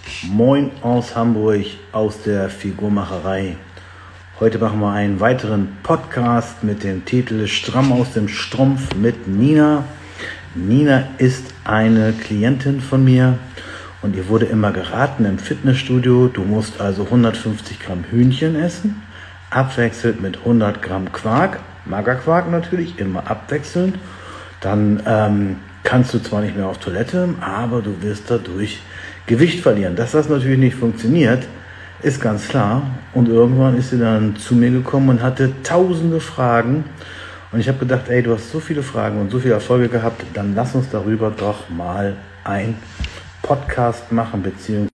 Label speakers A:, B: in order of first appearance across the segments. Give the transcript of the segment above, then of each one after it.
A: Moin aus Hamburg, aus der Figurmacherei. Heute machen wir einen weiteren Podcast mit dem Titel Stramm aus dem Strumpf mit Nina. Nina ist eine Klientin von mir und ihr wurde immer geraten im Fitnessstudio, du musst also 150 Gramm Hühnchen essen, abwechselnd mit 100 Gramm Quark, Magerquark natürlich, immer abwechselnd. Dann kannst du zwar nicht mehr auf Toilette, aber du wirst dadurch Gewicht verlieren. Dass das natürlich nicht funktioniert, ist ganz klar. Und irgendwann ist sie dann zu mir gekommen und hatte tausende Fragen. Und ich habe gedacht, ey, du hast so viele Fragen und so viele Erfolge gehabt, dann lass uns darüber doch mal ein Podcast machen, beziehungsweise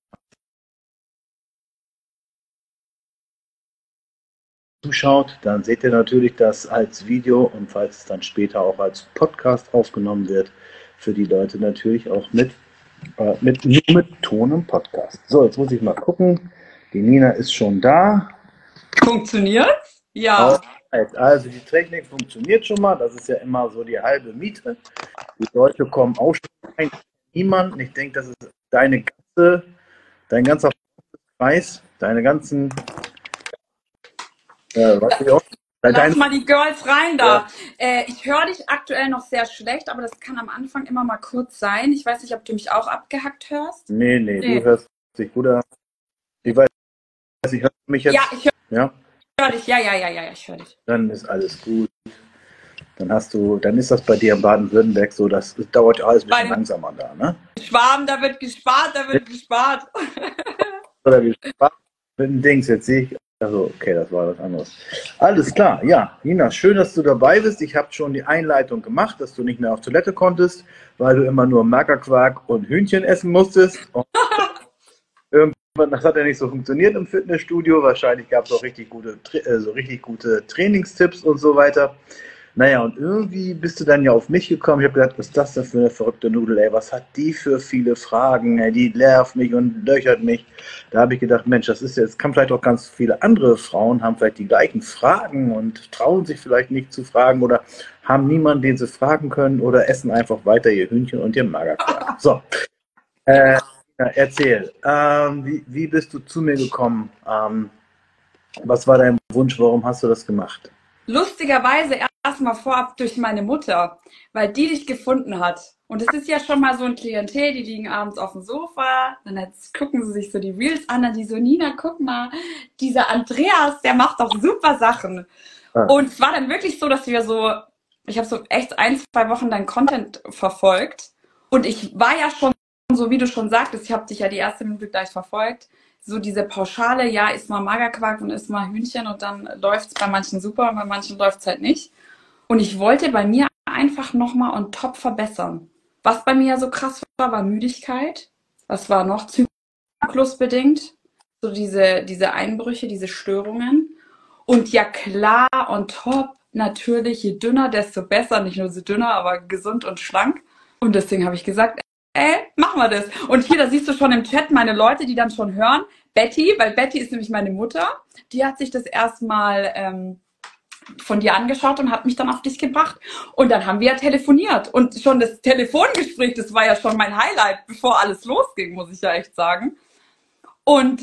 A: zuschaut, dann seht ihr natürlich das als Video und falls es dann später auch als Podcast aufgenommen wird, für die Leute natürlich auch nur mit Ton im Podcast. So, jetzt muss ich mal gucken. Die Nina ist schon da.
B: Funktioniert? Ja.
A: Alright, also die Technik funktioniert schon mal. Das ist ja immer so die halbe Miete. Die Leute kommen auch schon rein. Niemand. Ich denke, das ist dein ganzer Kreis, deine ganzen
B: Lass mal die Girls rein da. Ja. Ich höre dich aktuell noch sehr schlecht, aber das kann am Anfang immer mal kurz sein. Ich weiß nicht, ob du mich auch abgehackt hörst.
A: Nee, du hörst dich gut an. Ich weiß, ich höre mich jetzt.
B: Ja, ich höre dich. Ja, ich höre dich.
A: Dann ist alles gut. Dann ist das bei dir in Baden-Württemberg so, das dauert alles ein bisschen langsamer da, ne?
B: Schwaben, da wird gespart.
A: Oder gespart mit dem Dings, jetzt sehe ich. Also, okay, das war was anderes. Alles klar, ja. Nina, schön, dass du dabei bist. Ich habe schon die Einleitung gemacht, dass du nicht mehr auf Toilette konntest, weil du immer nur Magerquark und Hühnchen essen musstest. Und irgendwann, das hat ja nicht so funktioniert im Fitnessstudio. Wahrscheinlich gab es auch richtig gute Trainingstipps und so weiter. Naja, und irgendwie bist du dann ja auf mich gekommen. Ich habe gedacht, was ist das denn für eine verrückte Nudel, ey? Was hat die für viele Fragen? Ey? Die nervt mich und löchert mich. Da habe ich gedacht, Mensch, das kann vielleicht auch ganz viele andere Frauen, haben vielleicht die gleichen Fragen und trauen sich vielleicht nicht zu fragen oder haben niemanden, den sie fragen können oder essen einfach weiter ihr Hühnchen und ihr Magerquark. So, erzähl, wie bist du zu mir gekommen? Was war dein Wunsch? Warum hast du das gemacht?
B: Lustigerweise erstmal vorab durch meine Mutter, weil die dich gefunden hat. Und es ist ja schon mal so ein Klientel, die liegen abends auf dem Sofa, dann gucken sie sich so die Reels an, dann die so, Nina, guck mal, dieser Andreas, der macht doch super Sachen. Ja. Und es war dann wirklich so, dass ich habe so echt 1-2 Wochen deinen Content verfolgt. Und ich war ja schon, so wie du schon sagtest, ich habe dich ja die erste Minute gleich verfolgt, so diese Pauschale, ja, isst mal Magerquark und isst mal Hühnchen und dann läuft es bei manchen super und bei manchen läuft es halt nicht. Und ich wollte bei mir einfach nochmal on top verbessern. Was bei mir ja so krass war Müdigkeit. Was war noch? Zyklusbedingt. So diese Einbrüche, diese Störungen. Und ja klar, on top, natürlich, je dünner, desto besser. Nicht nur so dünner, aber gesund und schlank. Und deswegen habe ich gesagt, machen wir das. Und hier, da siehst du schon im Chat meine Leute, die dann schon hören. Betty, weil Betty ist nämlich meine Mutter. Die hat sich das erstmal von dir angeschaut und hat mich dann auf dich gebracht. Und dann haben wir ja telefoniert. Und schon das Telefongespräch, das war ja schon mein Highlight, bevor alles losging, muss ich ja echt sagen. Und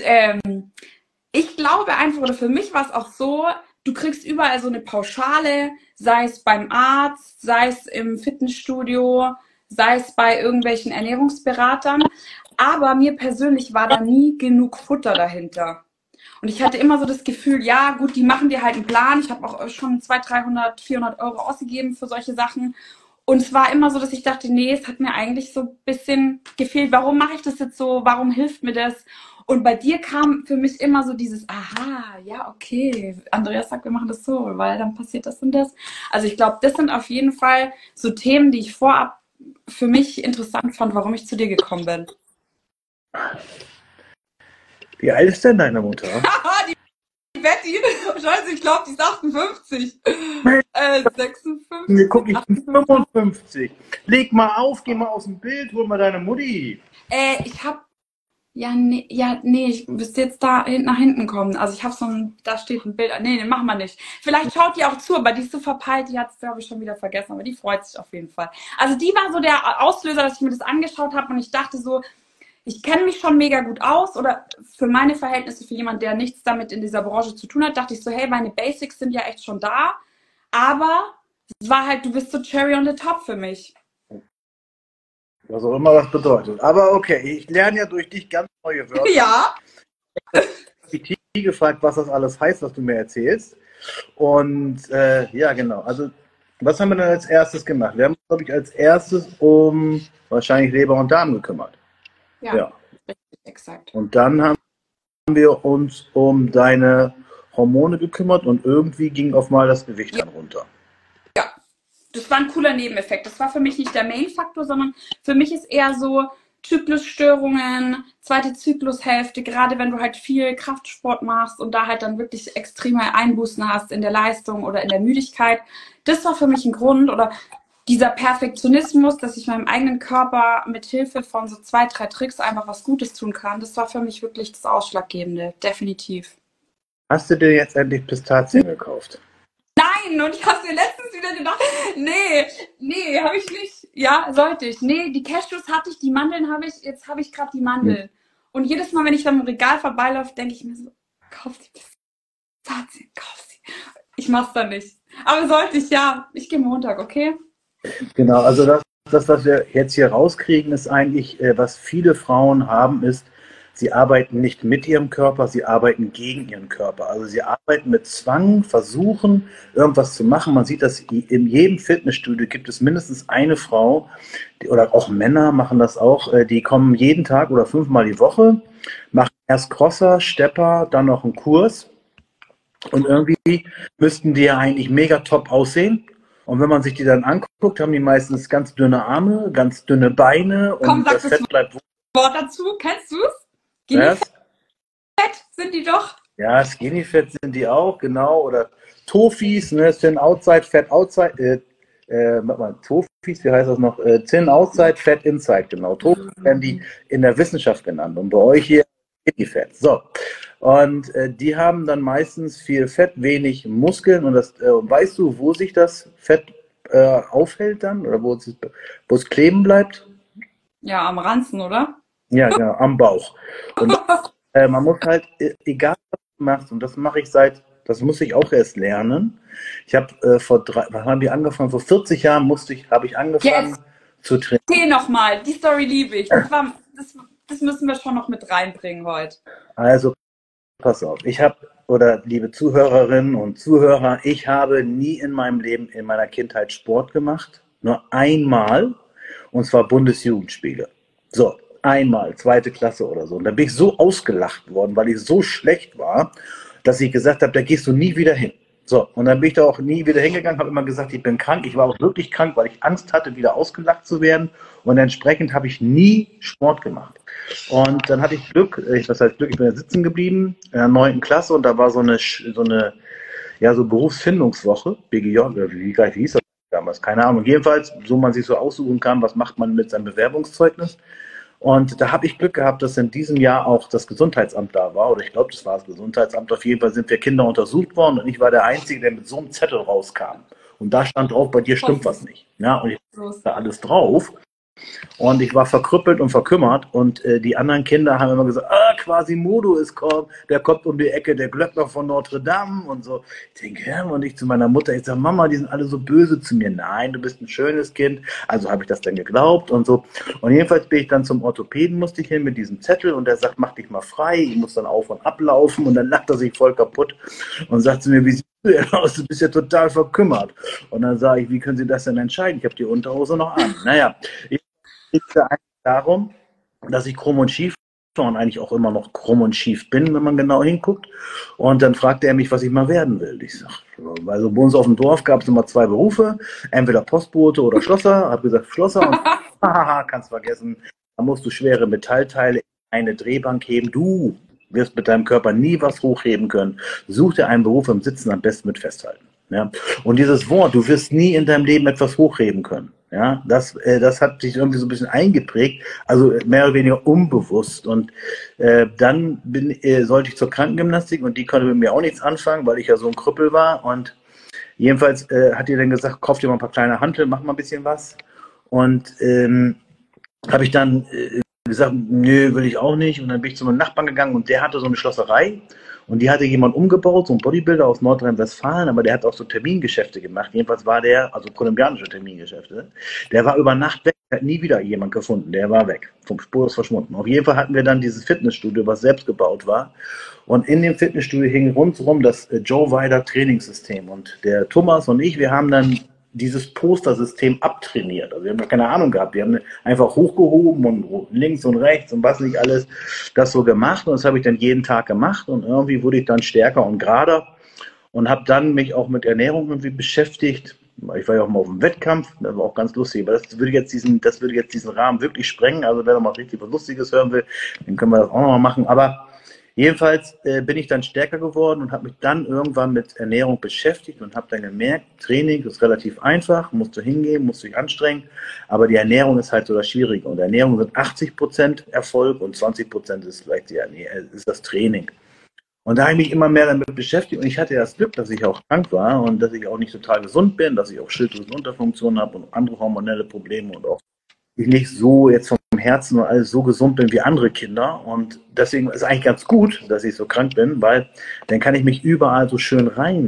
B: ich glaube einfach, oder für mich war es auch so, du kriegst überall so eine Pauschale, sei es beim Arzt, sei es im Fitnessstudio, sei es bei irgendwelchen Ernährungsberatern. Aber mir persönlich war da nie genug Futter dahinter. Und ich hatte immer so das Gefühl, ja gut, die machen dir halt einen Plan. Ich habe auch schon 200, 300, 400 Euro ausgegeben für solche Sachen. Und es war immer so, dass ich dachte, nee, es hat mir eigentlich so ein bisschen gefehlt. Warum mache ich das jetzt so? Warum hilft mir das? Und bei dir kam für mich immer so dieses, aha, ja, okay, Andreas sagt, wir machen das so, weil dann passiert das und das. Also ich glaube, das sind auf jeden Fall so Themen, die ich vorab für mich interessant fand, warum ich zu dir gekommen bin.
A: Wie alt ist denn deine Mutter?
B: die Betty, scheiße, ich glaube, die ist 58. 56.
A: Nee, guck, ich bin 55. Leg mal auf, geh mal aus dem Bild, hol mal deine Mutti.
B: Ich habe nee, ich müsste jetzt da nach hinten kommen. Also ich habe da steht ein Bild. Nee, machen wir nicht. Vielleicht schaut die auch zu, aber die ist so verpeilt, die hat es, glaube ich, schon wieder vergessen. Aber die freut sich auf jeden Fall. Also die war so der Auslöser, dass ich mir das angeschaut habe und ich dachte so, ich kenne mich schon mega gut aus oder für meine Verhältnisse, für jemand, der nichts damit in dieser Branche zu tun hat, dachte ich so, hey, meine Basics sind ja echt schon da, aber es war halt, du bist so Cherry on the Top für mich.
A: Was auch immer das bedeutet. Aber okay, ich lerne ja durch dich ganz neue Wörter.
B: Ja.
A: Ich habe die gefragt, was das alles heißt, was du mir erzählst. Und ja, genau. Also, was haben wir denn als erstes gemacht? Wir haben uns, glaube ich, als erstes um wahrscheinlich Leber und Darm gekümmert.
B: Ja, richtig, exakt.
A: Und dann haben wir uns um deine Hormone gekümmert und irgendwie ging auf mal das Gewicht dann runter.
B: Ja, das war ein cooler Nebeneffekt. Das war für mich nicht der Main-Faktor, sondern für mich ist eher so Zyklusstörungen, zweite Zyklushälfte, gerade wenn du halt viel Kraftsport machst und da halt dann wirklich extreme Einbußen hast in der Leistung oder in der Müdigkeit. Das war für mich ein Grund oder dieser Perfektionismus, dass ich meinem eigenen Körper mit Hilfe von so 2, 3 Tricks einfach was Gutes tun kann. Das war für mich wirklich das Ausschlaggebende, definitiv.
A: Hast du dir jetzt endlich Pistazien gekauft?
B: Nein, und ich habe mir letztens wieder gedacht, nee, habe ich nicht. Ja, sollte ich. Nee, die Cashews hatte ich, die Mandeln habe ich, jetzt habe ich gerade die Mandeln. Und jedes Mal, wenn ich dann im Regal vorbeilaufe, denke ich mir so, kauf die Pistazien, kauf sie. Ich mach's dann nicht. Aber sollte ich, ja. Ich gehe Montag, okay?
A: Genau, also das, was wir jetzt hier rauskriegen, ist eigentlich, was viele Frauen haben, ist, sie arbeiten nicht mit ihrem Körper, sie arbeiten gegen ihren Körper. Also sie arbeiten mit Zwang, versuchen, irgendwas zu machen. Man sieht das in jedem Fitnessstudio, gibt es mindestens eine Frau, oder auch Männer machen das auch, die kommen jeden Tag oder 5-mal die Woche, machen erst Crosser, Stepper, dann noch einen Kurs. Und irgendwie müssten die ja eigentlich mega top aussehen. Und wenn man sich die dann anguckt, haben die meistens ganz dünne Arme, ganz dünne Beine und
B: Komm, sag
A: das Fett bleibt
B: Wort dazu. Kennst du's?
A: was?
B: Fett sind die doch.
A: Ja, Skinny Fat sind die auch, genau. Oder Tofis, ne? Thin Outside, Fat Outside. Tofis, wie heißt das noch? Thin Outside, Fat Inside, genau. Tofis werden die in der Wissenschaft genannt. Und bei euch hier Skinny Fat. So. Und die haben dann meistens viel Fett, wenig Muskeln. Und das, weißt du, wo sich das Fett aufhält dann? Oder wo es kleben bleibt?
B: Ja, am Ranzen, oder?
A: Ja, genau, am Bauch. Und man muss halt, egal was du machst, und das mache ich das muss ich auch erst lernen. Ich habe wann haben wir angefangen? Vor 40 Jahren habe ich angefangen zu trainieren.
B: Erzähl nochmal, die Story liebe ich. Das müssen wir schon noch mit reinbringen heute.
A: Also, pass auf, oder liebe Zuhörerinnen und Zuhörer, ich habe nie in meinem Leben, in meiner Kindheit Sport gemacht. Nur einmal, und zwar Bundesjugendspiele. So, einmal, 2. Klasse oder so. Und da bin ich so ausgelacht worden, weil ich so schlecht war, dass ich gesagt habe, da gehst du nie wieder hin. So, und dann bin ich da auch nie wieder hingegangen, habe immer gesagt, ich bin krank. Ich war auch wirklich krank, weil ich Angst hatte, wieder ausgelacht zu werden. Und entsprechend habe ich nie Sport gemacht. Und dann hatte ich Glück, was heißt Glück, ich bin ja sitzen geblieben in der 9. Klasse und da war so eine Berufsfindungswoche, BGJ, oder wie hieß das damals, keine Ahnung. Jedenfalls, so man sich so aussuchen kann, was macht man mit seinem Bewerbungszeugnis. Und da habe ich Glück gehabt, dass in diesem Jahr auch das Gesundheitsamt da war. Oder ich glaube, das war das Gesundheitsamt. Auf jeden Fall sind wir Kinder untersucht worden und ich war der Einzige, der mit so einem Zettel rauskam. Und da stand drauf, bei dir stimmt was nicht. Ja, und ich hatte da alles drauf. Und ich war verkrüppelt und verkümmert und die anderen Kinder haben immer gesagt, Quasimodo der kommt um die Ecke, der Glöckner von Notre Dame und so. Ich denke, ja, und ich zu meiner Mutter, ich sage, Mama, die sind alle so böse zu mir. Nein, du bist ein schönes Kind. Also habe ich das dann geglaubt und so. Und jedenfalls bin ich dann zum Orthopäden, musste ich hin mit diesem Zettel und der sagt, mach dich mal frei. Ich muss dann auf und ablaufen und dann lacht er sich voll kaputt und sagt zu mir, wie siehst du denn aus? Du bist ja total verkümmert. Und dann sage ich, wie können Sie das denn entscheiden? Ich habe die Unterhose noch an. Naja, geht es eigentlich darum, dass ich krumm und schief war und eigentlich auch immer noch krumm und schief bin, wenn man genau hinguckt. Und dann fragte er mich, was ich mal werden will. Ich sag, also bei uns auf dem Dorf gab es immer 2 Berufe, entweder Postbote oder Schlosser. Habe gesagt, Schlosser und haha, kannst vergessen, da musst du schwere Metallteile in eine Drehbank heben. Du wirst mit deinem Körper nie was hochheben können. Such dir einen Beruf im Sitzen, am besten mit Festhalten. Ja? Und dieses Wort, du wirst nie in deinem Leben etwas hochheben können. Ja, das hat sich irgendwie so ein bisschen eingeprägt, also mehr oder weniger unbewusst. Und dann sollte ich zur Krankengymnastik und die konnte mit mir auch nichts anfangen, weil ich ja so ein Krüppel war. Und jedenfalls hat die dann gesagt, kauf dir mal ein paar kleine Hanteln, mach mal ein bisschen was. Und habe ich dann gesagt, nö, will ich auch nicht. Und dann bin ich zu meinem Nachbarn gegangen und der hatte so eine Schlosserei und die hatte jemand umgebaut, so ein Bodybuilder aus Nordrhein-Westfalen, aber der hat auch so Termingeschäfte gemacht. Jedenfalls war der, also kolumbianische Termingeschäfte, der war über Nacht weg, hat nie wieder jemand gefunden, der war weg, vom Spur ist verschwunden. Auf jeden Fall hatten wir dann dieses Fitnessstudio, was selbst gebaut war. Und in dem Fitnessstudio hing rundherum das Joe Weider Trainingssystem. Und der Thomas und ich, wir haben dann dieses Postersystem abtrainiert. Also wir haben da keine Ahnung gehabt. Wir haben einfach hochgehoben und links und rechts und was nicht alles das so gemacht. Und das habe ich dann jeden Tag gemacht. Und irgendwie wurde ich dann stärker und gerader und habe dann mich auch mit Ernährung irgendwie beschäftigt. Ich war ja auch mal auf einem Wettkampf, das war auch ganz lustig, aber das würde jetzt diesen Rahmen wirklich sprengen. Also wer noch mal richtig was Lustiges hören will, dann können wir das auch noch mal machen. Aber jedenfalls bin ich dann stärker geworden und habe mich dann irgendwann mit Ernährung beschäftigt und habe dann gemerkt, Training ist relativ einfach, musst du hingehen, musst dich anstrengen, aber die Ernährung ist halt so das Schwierige. Und Ernährung sind 80% Erfolg und 20% ist vielleicht ist das Training. Und da habe ich mich immer mehr damit beschäftigt und ich hatte ja das Glück, dass ich auch krank war und dass ich auch nicht total gesund bin, dass ich auch Schilddrüsenunterfunktion habe und andere hormonelle Probleme und auch ich nicht so jetzt vom Herzen und alles so gesund bin wie andere Kinder. Und deswegen ist es eigentlich ganz gut, dass ich so krank bin, weil dann kann ich mich überall so schön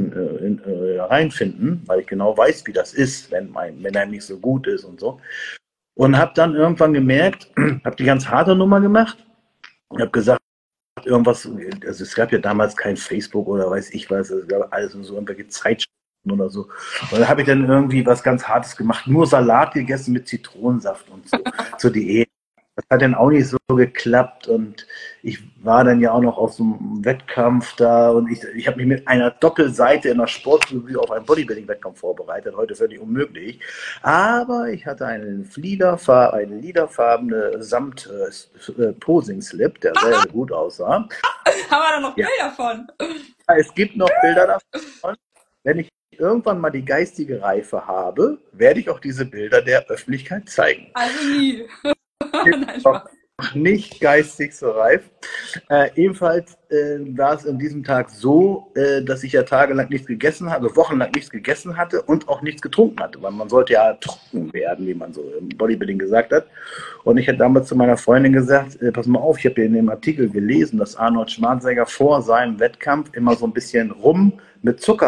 A: reinfinden, weil ich genau weiß, wie das ist, wenn einem nicht so gut ist und so. Und habe dann irgendwann gemerkt, habe die ganz harte Nummer gemacht und habe gesagt, irgendwas, also es gab ja damals kein Facebook oder weiß ich was, es gab alles in so irgendwelche Zeitschriften oder so. Und dann habe ich dann irgendwie was ganz Hartes gemacht, nur Salat gegessen mit Zitronensaft und so, zur Diät. Das hat dann auch nicht so geklappt und ich war dann ja auch noch auf so einem Wettkampf da und ich habe mich mit einer Doppelseite in der Sportrevue auf einen Bodybuilding-Wettkampf vorbereitet, heute völlig unmöglich. Aber ich hatte eine lilafarbene Samt-Posing-Slip, der sehr gut aussah.
B: Haben wir da noch Bilder von?
A: Es gibt noch Bilder davon. Wenn ich irgendwann mal die geistige Reife habe, werde ich auch diese Bilder der Öffentlichkeit zeigen.
B: Also nie.
A: Nein, Spaß. Nicht geistig so reif. Ebenfalls war es an diesem Tag so, dass ich ja tagelang nichts gegessen hatte, wochenlang nichts gegessen hatte und auch nichts getrunken hatte, weil man sollte ja trocken werden, wie man so im Bodybuilding gesagt hat. Und ich hatte damals zu meiner Freundin gesagt, pass mal auf, ich habe ja in dem Artikel gelesen, dass Arnold Schwarzenegger vor seinem Wettkampf immer so ein bisschen Rum mit Zucker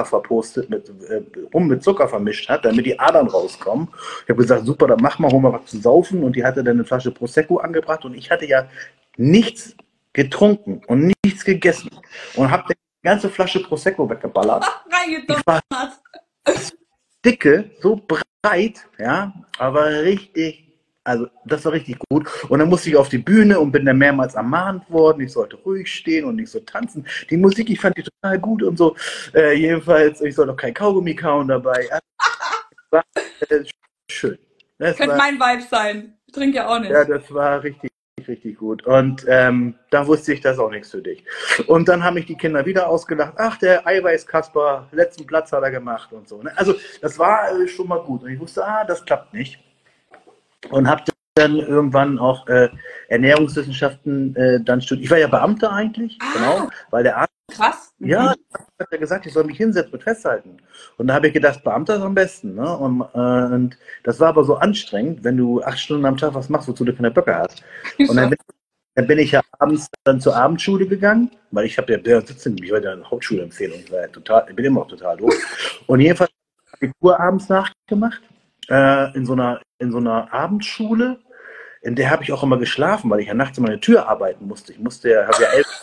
A: Rum mit Zucker vermischt hat, damit die Adern rauskommen. Ich habe gesagt, super, dann mach mal, hol mal was zu saufen. Und die hatte dann eine Flasche Prosecco angebracht und ich hatte ja nichts getrunken und nichts gegessen und habe die ganze Flasche Prosecco weggeballert. Ich war dicke, so breit, ja, aber richtig. Also das war richtig gut. Und dann musste ich auf die Bühne und bin dann mehrmals ermahnt worden, ich sollte ruhig stehen und nicht so tanzen. Die Musik, ich fand die total gut und so. Jedenfalls, ich soll doch kein Kaugummi kauen dabei. Das war schön.
B: Das könnte mein Vibe sein. Ich trinke ja auch nicht.
A: Ja, das war richtig, richtig gut. Und da wusste ich, das ist auch nichts für dich. Und dann haben mich die Kinder wieder ausgelacht. Ach, der Eiweiß-Kasper, letzten Platz hat er gemacht und so. Also das war schon mal gut. Und ich wusste, das klappt nicht. Und habe dann irgendwann auch Ernährungswissenschaften dann studiert. Ich war ja Beamter eigentlich, genau, weil der Arzt,
B: krass.
A: Ja, hat er gesagt, ich soll mich hinsetzen und festhalten. Und da habe ich gedacht, Beamter ist am besten. Ne? Und das war aber so anstrengend, wenn du 8 Stunden am Tag was machst, wozu du keine Böcke hast. Und dann bin ich ja abends dann zur Abendschule gegangen, weil ich habe ja ich war ja eine Hauptschulempfehlung, ich bin immer noch total doof. Und jedenfalls habe ich Abitur abends nachgemacht. In so einer Abendschule, in der habe ich auch immer geschlafen, weil ich ja nachts immer eine Tür arbeiten musste. Habe ja 11.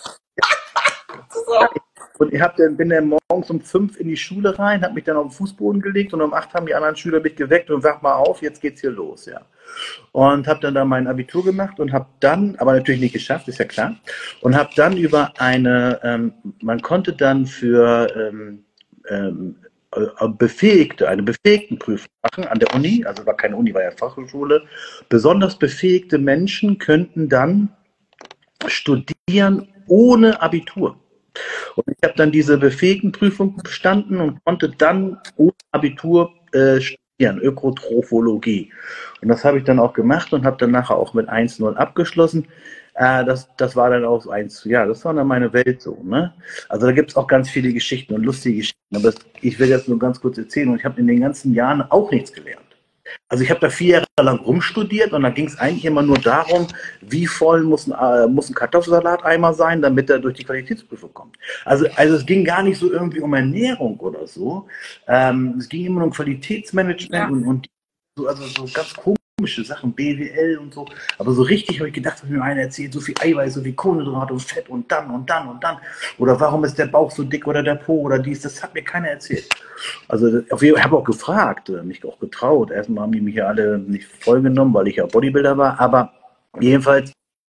A: Und bin dann morgens um 5 in die Schule rein, habe mich dann auf den Fußboden gelegt und um 8 haben die anderen Schüler mich geweckt und wach mal auf, jetzt geht's hier los, ja. Und habe dann da mein Abitur gemacht und habe dann, aber natürlich nicht geschafft, ist ja klar, und habe dann über man konnte dann für eine Befähigtenprüfung machen an der Uni, also war keine Uni, war ja Fachhochschule. Besonders befähigte Menschen könnten dann studieren ohne Abitur. Und ich habe dann diese Befähigtenprüfung bestanden und konnte dann ohne Abitur studieren, Ökotrophologie. Und das habe ich dann auch gemacht und habe dann nachher auch mit 1,0 abgeschlossen. Das war dann auch so das war dann meine Welt so, ne? Also da gibt es auch ganz viele Geschichten und lustige Geschichten, aber ich will jetzt nur ganz kurz erzählen und ich habe in den ganzen Jahren auch nichts gelernt. Also ich habe da 4 Jahre lang rumstudiert und da ging es eigentlich immer nur darum, wie voll muss ein Kartoffelsalateimer sein, damit er durch die Qualitätsprüfung kommt. Also es ging gar nicht so irgendwie um Ernährung oder so. Es ging immer um Qualitätsmanagement
B: Ja.
A: und so, also so ganz komische Sachen, BWL und so. Aber so richtig habe ich gedacht, wenn mir einer erzählt, so viel Eiweiß, so viel Kohlenhydrate und Fett und dann und dann und dann. Oder warum ist der Bauch so dick oder der Po oder dies, das hat mir keiner erzählt. Also ich habe auch gefragt, mich auch getraut. Erstmal haben die mich ja alle nicht vollgenommen, weil ich ja Bodybuilder war. Aber jedenfalls,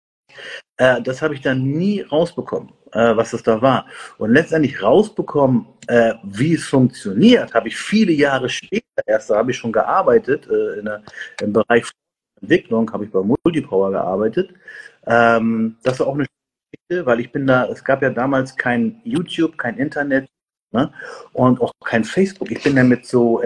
A: das habe ich dann nie rausbekommen, was das da war. Und letztendlich rausbekommen, wie es funktioniert, habe ich viele Jahre später erst, da habe ich schon gearbeitet, im Bereich Entwicklung, habe ich bei Multipower gearbeitet. Das war auch eine Geschichte, weil es gab ja damals kein YouTube, kein Internet, ne? Und auch kein Facebook. Ich bin ja mit so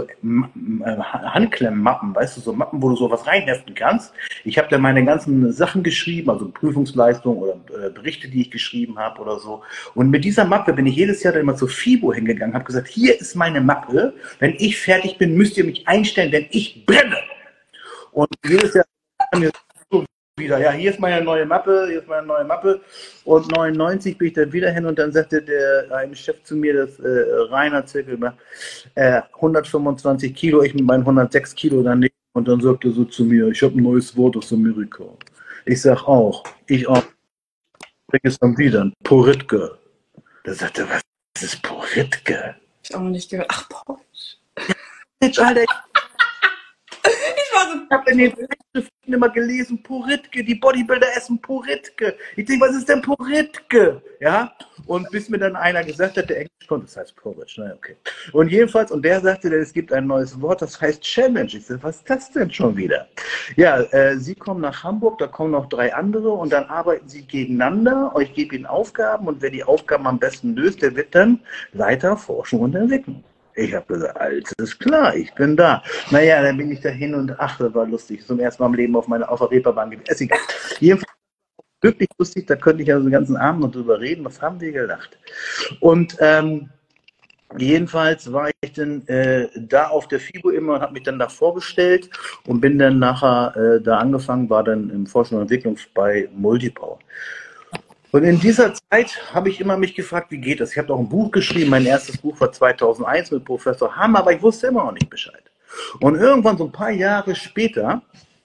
A: Handklemmmappen, weißt du, so Mappen, wo du sowas reinheften kannst. Ich habe da meine ganzen Sachen geschrieben, also Prüfungsleistungen oder Berichte, die ich geschrieben habe oder so. Und mit dieser Mappe bin ich jedes Jahr dann immer zur FIBO hingegangen, habe gesagt, hier ist meine Mappe. Wenn ich fertig bin, müsst ihr mich einstellen, denn ich brenne. Und jedes Jahr wieder, ja, hier ist meine neue Mappe. Und 99 bin ich dann wieder hin und dann sagte ein Chef zu mir, das Rainer Zirkel, 125 Kilo, ich mit meinen 106 Kilo daneben. Und dann sagte er so zu mir, ich habe ein neues Wort aus Amerika. Ich sag auch, ich auch. Bring es dann wieder, ein Poritke. Da sagte er, was ist Poritke?
B: Ich auch noch nicht gehört. Ach, Porridge.
A: Alter,
B: Ich war so.
A: ich habe in den Zeitschriften immer gelesen, Poritke, die Bodybuilder essen Poritke. Ich denke, was ist denn Poritke? Ja, und bis mir dann einer gesagt hat, der Englisch konnte, das heißt Porridge, naja, okay. Und jedenfalls, und der sagte, es gibt ein neues Wort, das heißt Challenge. Ich sage, was ist das denn schon wieder? Ja, Sie kommen nach Hamburg, da kommen noch 3 andere und dann arbeiten Sie gegeneinander. Ich gebe Ihnen Aufgaben und wer die Aufgaben am besten löst, der wird dann Leiter Forschung und Entwicklung. Ich habe gesagt, alles klar, ich bin da. Naja, dann bin ich da hin und ach, das war lustig. Zum ersten Mal im Leben auf der Reeperbahn gewesen. Ist egal. Jedenfalls wirklich lustig, da könnte ich also den ganzen Abend noch drüber reden. Was haben wir gelacht? Und jedenfalls war ich dann da auf der FIBO immer und habe mich dann da vorgestellt und bin dann nachher da angefangen, war dann im Forschung und Entwicklung bei Multipower. Und in dieser Zeit habe ich immer mich gefragt, wie geht das? Ich habe auch ein Buch geschrieben, mein erstes Buch war 2001 mit Professor Hamm, aber ich wusste immer noch nicht Bescheid. Und irgendwann so ein paar Jahre später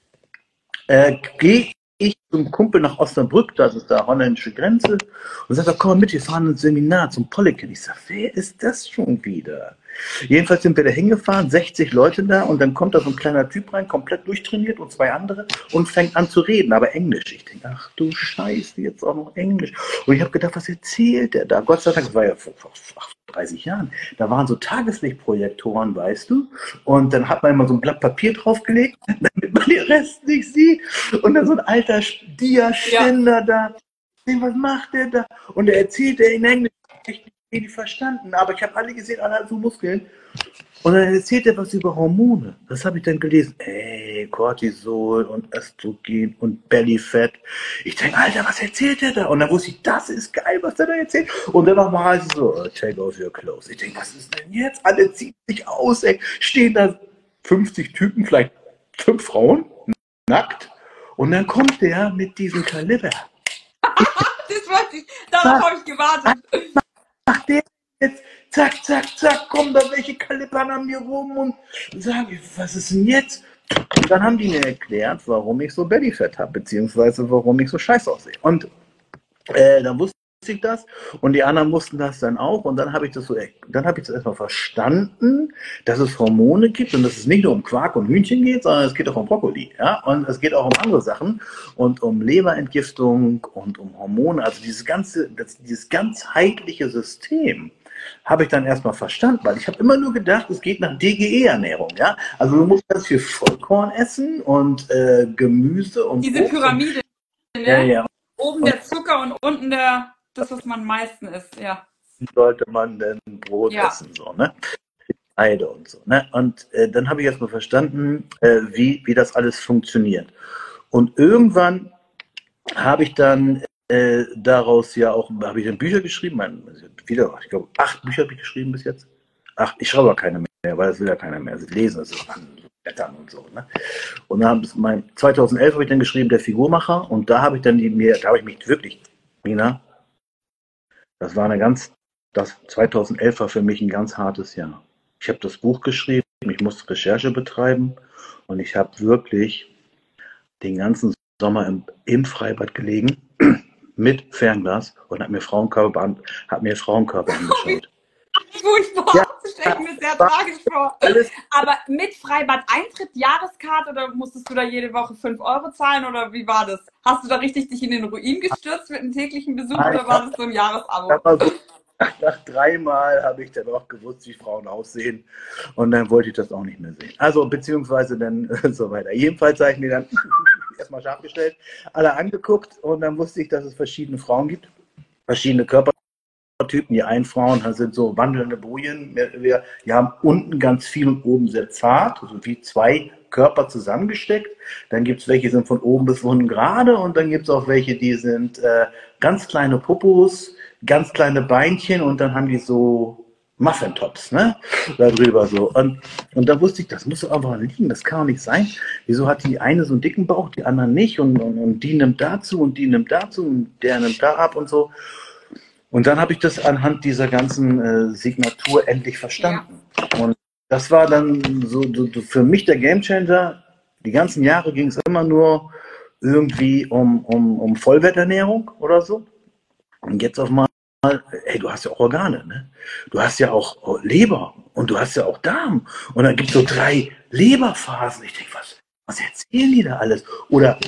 A: gehe ich zum Kumpel nach Osnabrück, das ist da holländische Grenze, und sagt, komm mal mit, wir fahren ins Seminar zum Polykin. Ich sage, wer ist das schon wieder? Jedenfalls sind wir da hingefahren, 60 Leute da und dann kommt da so ein kleiner Typ rein, komplett durchtrainiert und 2 andere und fängt an zu reden, aber Englisch. Ich denke, ach du Scheiße, jetzt auch noch Englisch. Und ich habe gedacht, was erzählt der da? Gott sei Dank, das war ja vor 30 Jahren, da waren so Tageslichtprojektoren, weißt du, und dann hat man immer so ein Blatt Papier draufgelegt, damit man den Rest nicht sieht und dann so ein alter Dia-Ständer da. Was macht der da? Und er erzählt in Englisch, ich habe nicht verstanden, aber ich habe alle gesehen, alle hatten so Muskeln. Und dann erzählt er was über Hormone. Das habe ich dann gelesen. Ey, Cortisol und Östrogen und Bellyfat. Ich denke, Alter, was erzählt der da? Und dann wusste ich, das ist geil, was der da erzählt. Und dann nochmal heißt es so, take off your clothes. Ich denke, was ist denn jetzt? Alle ziehen sich aus, ey. Stehen da 50 Typen, vielleicht 5 Frauen, nackt. Und dann kommt der mit diesem Kaliber.
B: Das wollte ich. Darauf habe ich gewartet.
A: Macht der jetzt, zack, zack, zack, kommen da welche Kalibern an mir rum und sagen, was ist denn jetzt? Und dann haben die mir erklärt, warum ich so Bellyfat habe, beziehungsweise warum ich so scheiße aussehe. Und dann wusste ich das und die anderen wussten das dann auch und dann habe ich das erstmal verstanden, dass es Hormone gibt und dass es nicht nur um Quark und Hühnchen geht, sondern es geht auch um Brokkoli, ja, und es geht auch um andere Sachen und um Leberentgiftung und um Hormone, also dieses ganzheitliche System habe ich dann erstmal verstanden, weil ich habe immer nur gedacht, es geht nach DGE-Ernährung, ja, also du musst ganz viel Vollkorn essen und Gemüse und
B: diese Pyramide, ne?
A: Ja, ja.
B: Oben der Zucker und unten das, was man am meisten isst, ja.
A: Sollte man denn Brot essen, so, ne? Eide und so, ne? Und dann habe ich erstmal verstanden, wie das alles funktioniert. Und irgendwann habe ich dann daraus ja auch, habe ich dann Bücher geschrieben, ich glaube 8 Bücher habe ich geschrieben bis jetzt. Ich schreibe aber keine mehr, weil das will ja keiner mehr lesen. Das ist Blättern und so. Ne? Und dann 2011 habe ich dann geschrieben, der Figurmacher, und da habe ich dann da habe ich mich wirklich, Nina, das 2011 war für mich ein ganz hartes Jahr. Ich habe das Buch geschrieben, ich musste Recherche betreiben und ich habe wirklich den ganzen Sommer im Freibad gelegen mit Fernglas und habe mir Frauenkörper angeschaut.
B: Furchtbar,
A: Ja,
B: das stelle ich mir sehr tragisch vor.
A: alles.
B: Aber mit Freibad-Eintritt, Jahreskarte, oder musstest du da jede Woche 5 Euro zahlen oder wie war das? Hast du da richtig dich in den Ruin gestürzt mit einem täglichen Besuch oder war das so ein Jahresabo?
A: So, nach 3 Mal habe ich dann auch gewusst, wie Frauen aussehen und dann wollte ich das auch nicht mehr sehen. Also beziehungsweise dann so weiter. Jedenfalls habe ich mir dann erstmal scharf gestellt, alle angeguckt und dann wusste ich, dass es verschiedene Frauen gibt, verschiedene Körpertypen. Die einen Frauen sind so wandelnde Bojen, die haben unten ganz viel und oben sehr zart, also wie 2 Körper zusammengesteckt. Dann gibt es welche, die sind von oben bis unten gerade und dann gibt es auch welche, die sind ganz kleine Popos, ganz kleine Beinchen und dann haben die so Muffintops, ne? Darüber so. Und da wusste ich, das muss doch einfach liegen, das kann doch nicht sein. Wieso hat die eine so einen dicken Bauch, die andere nicht? Und die nimmt dazu und die nimmt dazu und der nimmt da ab und so. Und dann habe ich das anhand dieser ganzen Signatur endlich verstanden. Ja. Und das war dann so für mich der Gamechanger. Die ganzen Jahre ging es immer nur irgendwie um Vollwerternährung oder so. Und jetzt auf mal, hey, du hast ja auch Organe, ne? Du hast ja auch Leber und du hast ja auch Darm. Und dann gibt es so 3 Leberphasen. Ich denke, was erzählen die da alles? Oder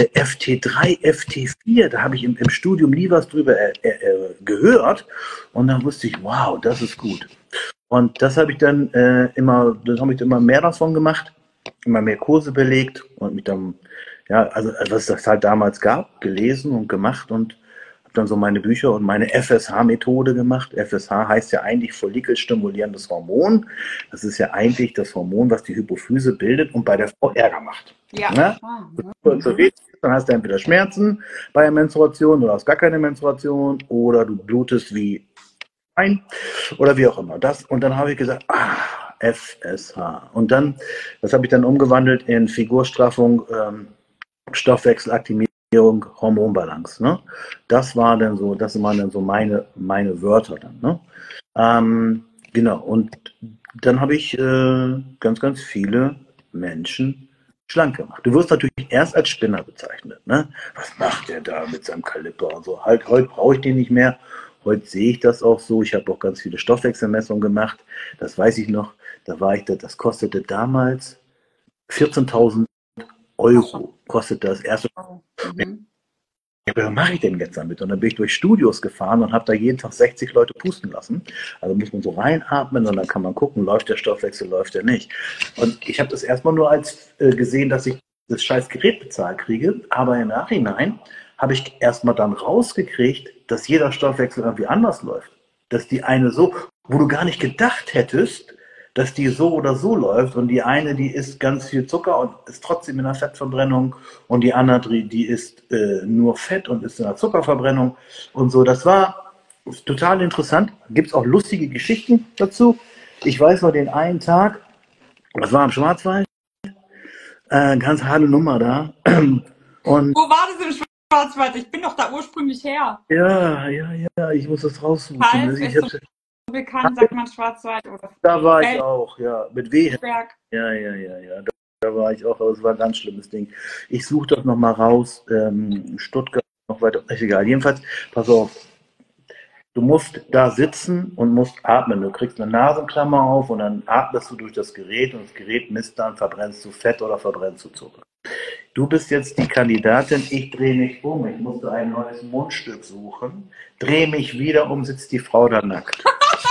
A: FT3, FT4, da habe ich im Studium nie was drüber gehört. Und dann wusste ich, wow, das ist gut. Und das habe ich dann immer mehr davon gemacht, immer mehr Kurse belegt und mich dann, ja, also was es halt damals gab, gelesen und gemacht und habe dann so meine Bücher und meine FSH-Methode gemacht. FSH heißt ja eigentlich follikelstimulierendes Hormon. Das ist ja eigentlich das Hormon, was die Hypophyse bildet und bei der Frau Ärger macht.
B: Ja.
A: Ne? Dann hast du entweder Schmerzen bei der Menstruation oder hast gar keine Menstruation oder du blutest wie ein oder wie auch immer. Und dann habe ich gesagt, FSH. Und dann, das habe ich dann umgewandelt in Figurstraffung, Stoffwechselaktivierung, Hormonbalance. Ne? Das waren dann so meine Wörter dann. Ne? Genau. Und dann habe ich ganz, ganz viele Menschen schlank gemacht. Du wirst natürlich erst als Spinner bezeichnet. Ne? Was macht der da mit seinem Kaliper und so? Halt, heute brauche ich den nicht mehr. Heute sehe ich das auch so. Ich habe auch ganz viele Stoffwechselmessungen gemacht. Das weiß ich noch. Das kostete damals 14.000 Euro. Kostete das erste.
B: Mhm.
A: Ja, was mache ich denn jetzt damit? Und dann bin ich durch Studios gefahren und habe da jeden Tag 60 Leute pusten lassen. Also muss man so reinatmen und dann kann man gucken, läuft der Stoffwechsel, läuft der nicht. Und ich habe das erstmal nur als gesehen, dass ich das scheiß Gerät bezahlt kriege. Aber im Nachhinein habe ich erstmal dann rausgekriegt, dass jeder Stoffwechsel irgendwie anders läuft. Dass die eine so, wo du gar nicht gedacht hättest, dass die so oder so läuft und die eine, die isst ganz viel Zucker und ist trotzdem in der Fettverbrennung und die andere, die isst nur Fett und ist in der Zuckerverbrennung und so. Das war total interessant. Gibt es auch lustige Geschichten dazu. Ich weiß noch den einen Tag, das war im Schwarzwald, ganz harte Nummer da. Und
B: wo war das im Schwarzwald? Ich bin doch da ursprünglich her.
A: Ja, ich muss das raussuchen.
B: Pfalz, bekannt, sagt man Schwarzwald oder
A: da war ich auch, ja, mit Wehen.
B: Ja.
A: Da war ich auch, aber es war ein ganz schlimmes Ding. Ich suche das nochmal raus, Stuttgart, noch weiter, ist egal. Jedenfalls, pass auf, du musst da sitzen und musst atmen. Du kriegst eine Nasenklammer auf und dann atmest du durch das Gerät und das Gerät misst dann, verbrennst du Fett oder verbrennst du Zucker. Du bist jetzt die Kandidatin, ich drehe mich um, ich musste ein neues Mundstück suchen, drehe mich wieder um, sitzt die Frau da nackt.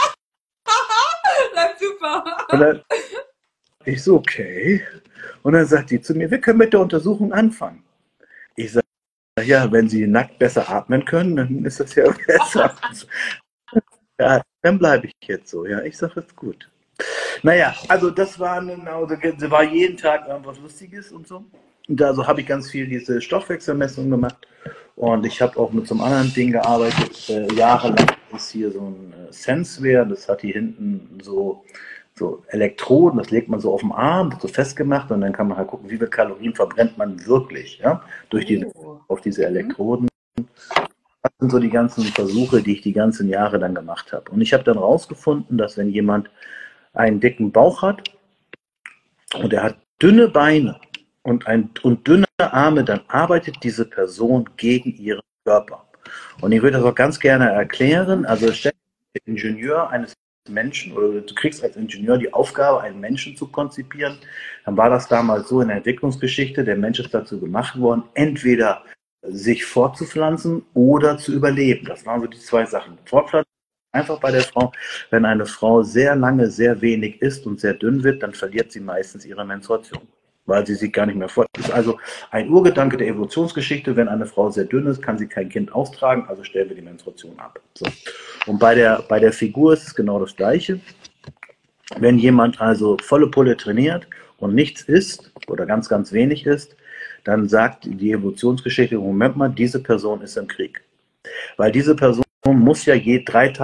B: Super.
A: Und dann, ich so, okay. Und dann sagt die zu mir, wir können mit der Untersuchung anfangen. Ich sage, ja, wenn Sie nackt besser atmen können, dann ist das ja besser. Ja, dann bleibe ich jetzt so. Ja, ich sage, das ist gut. Naja, also das war jeden Tag irgendwas Lustiges und so. Und also habe ich ganz viel diese Stoffwechselmessung gemacht. Und ich habe auch mit so einem anderen Ding gearbeitet. Jahrelang ist hier so ein Senseware. Das hat hier hinten so so Elektroden, das legt man so auf den Arm, wird so festgemacht und dann kann man halt gucken, wie viel Kalorien verbrennt man wirklich, ja, auf diese Elektroden. Das sind so die ganzen Versuche, die ich die ganzen Jahre dann gemacht habe. Und ich habe dann rausgefunden, dass wenn jemand einen dicken Bauch hat und er hat dünne Beine und dünne Arme, dann arbeitet diese Person gegen ihren Körper. Und ich würde das auch ganz gerne erklären. Also stell dir den Ingenieur eines Menschen oder du kriegst als Ingenieur die Aufgabe, einen Menschen zu konzipieren. Dann war das damals so in der Entwicklungsgeschichte, der Mensch ist dazu gemacht worden, entweder sich fortzupflanzen oder zu überleben. Das waren so die zwei Sachen. Fortpflanzen einfach bei der Frau. Wenn eine Frau sehr lange, sehr wenig isst und sehr dünn wird, dann verliert sie meistens ihre Menstruation, weil sie sich gar nicht mehr fortpflanzt. Also ein Urgedanke der Evolutionsgeschichte, wenn eine Frau sehr dünn ist, kann sie kein Kind austragen, also stellen wir die Menstruation ab. So. Und bei der Figur ist es genau das Gleiche. Wenn jemand also volle Pulle trainiert und nichts isst oder ganz, ganz wenig isst, dann sagt die Evolutionsgeschichte, Moment mal, diese Person ist im Krieg. Weil diese Person muss ja jeden Tag,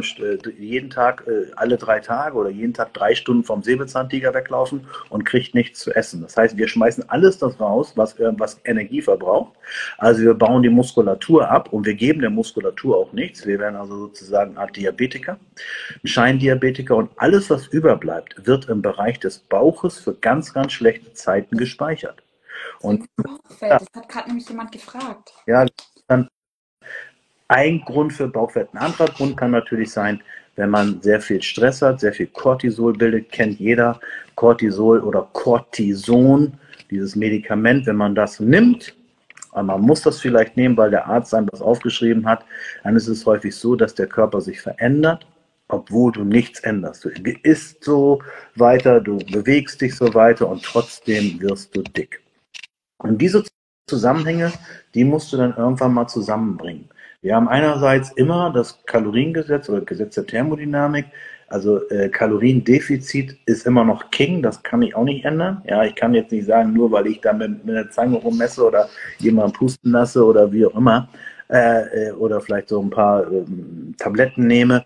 A: alle 3 Tage oder jeden Tag 3 Stunden vom Säbelzahntiger weglaufen und kriegt nichts zu essen. Das heißt, wir schmeißen alles das raus, was Energie verbraucht. Also wir bauen die Muskulatur ab und wir geben der Muskulatur auch nichts. Wir werden also sozusagen eine Art Diabetiker, ein Scheindiabetiker und alles, was überbleibt, wird im Bereich des Bauches für ganz, ganz schlechte Zeiten gespeichert. Und
B: das hat gerade nämlich jemand gefragt.
A: Ja, dann ein Grund für Bauchfett. Ein anderer Grund kann natürlich sein, wenn man sehr viel Stress hat, sehr viel Cortisol bildet, kennt jeder Cortisol oder Cortison, dieses Medikament, wenn man das nimmt, aber man muss das vielleicht nehmen, weil der Arzt einem das aufgeschrieben hat, dann ist es häufig so, dass der Körper sich verändert, obwohl du nichts änderst. Du isst so weiter, du bewegst dich so weiter und trotzdem wirst du dick. Und diese Zusammenhänge, die musst du dann irgendwann mal zusammenbringen. Wir haben einerseits immer das Kaloriengesetz oder Gesetz der Thermodynamik, also Kaloriendefizit ist immer noch King, das kann ich auch nicht ändern. Ja, ich kann jetzt nicht sagen, nur weil ich da mit einer Zange rummesse oder jemanden pusten lasse oder wie auch immer, oder vielleicht so ein paar Tabletten nehme,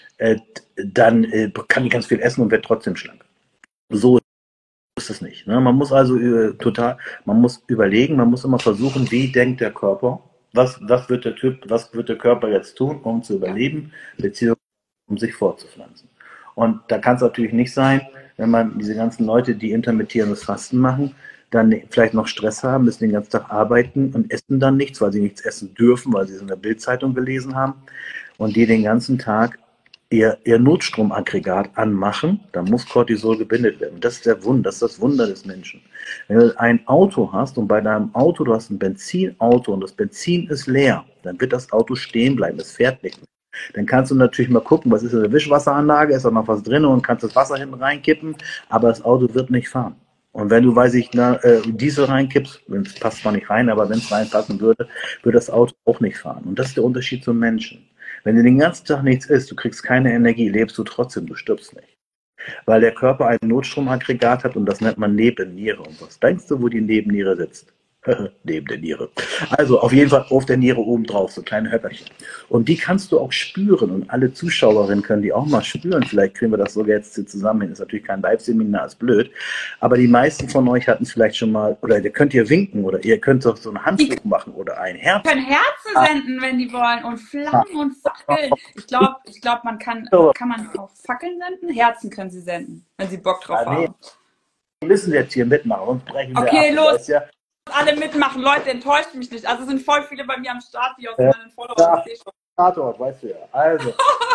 A: dann kann ich ganz viel essen und werde trotzdem schlank. So ist es nicht. Ne? Man muss also man muss überlegen, man muss immer versuchen, wie denkt der Körper, was wird der Körper jetzt tun, um zu überleben, beziehungsweise um sich fortzupflanzen. Und da kann es natürlich nicht sein, wenn man diese ganzen Leute, die intermittierendes Fasten machen, dann vielleicht noch Stress haben, müssen den ganzen Tag arbeiten und essen dann nichts, weil sie nichts essen dürfen, weil sie es in der Bildzeitung gelesen haben und die den ganzen Tag ihr Notstromaggregat anmachen, dann muss Cortisol gebindet werden. Das ist das ist das Wunder des Menschen. Wenn du ein Auto hast und bei deinem Auto, du hast ein Benzinauto und das Benzin ist leer, dann wird das Auto stehen bleiben, es fährt nicht mehr. Dann kannst du natürlich mal gucken, was ist in der Wischwasseranlage, ist da noch was drin und kannst das Wasser hinten reinkippen, aber das Auto wird nicht fahren. Und wenn du, Diesel reinkippst, es passt zwar nicht rein, aber wenn es reinpassen würde, würde das Auto auch nicht fahren. Und das ist der Unterschied zum Menschen. Wenn du den ganzen Tag nichts isst, du kriegst keine Energie, lebst du trotzdem, du stirbst nicht. Weil der Körper ein Notstromaggregat hat und das nennt man Nebenniere. Und was denkst du, wo die Nebenniere sitzt? Neben der Niere. Also auf jeden Fall auf der Niere oben drauf, so kleine Höpperchen. Und die kannst du auch spüren und alle Zuschauerinnen können die auch mal spüren. Vielleicht kriegen wir das sogar jetzt zusammen hin. Ist natürlich kein Live-Seminar, ist blöd. Aber die meisten von euch hatten es vielleicht schon mal, oder ihr könnt ihr winken oder ihr könnt doch so einen Handflug machen oder ein Herz.
B: Die können Herzen senden, wenn die wollen und Flammen und Fackeln. Ich glaube, man kann man auch Fackeln senden? Herzen können sie senden, wenn sie Bock drauf haben.
A: Wir müssen jetzt hier mitmachen und brechen wir
B: okay,
A: ab.
B: Los. Alle mitmachen, Leute, enttäuscht mich nicht. Also es sind voll viele bei mir am Start, die aus meinen Followern sehen.
A: Tatort, weißt du ja. Also.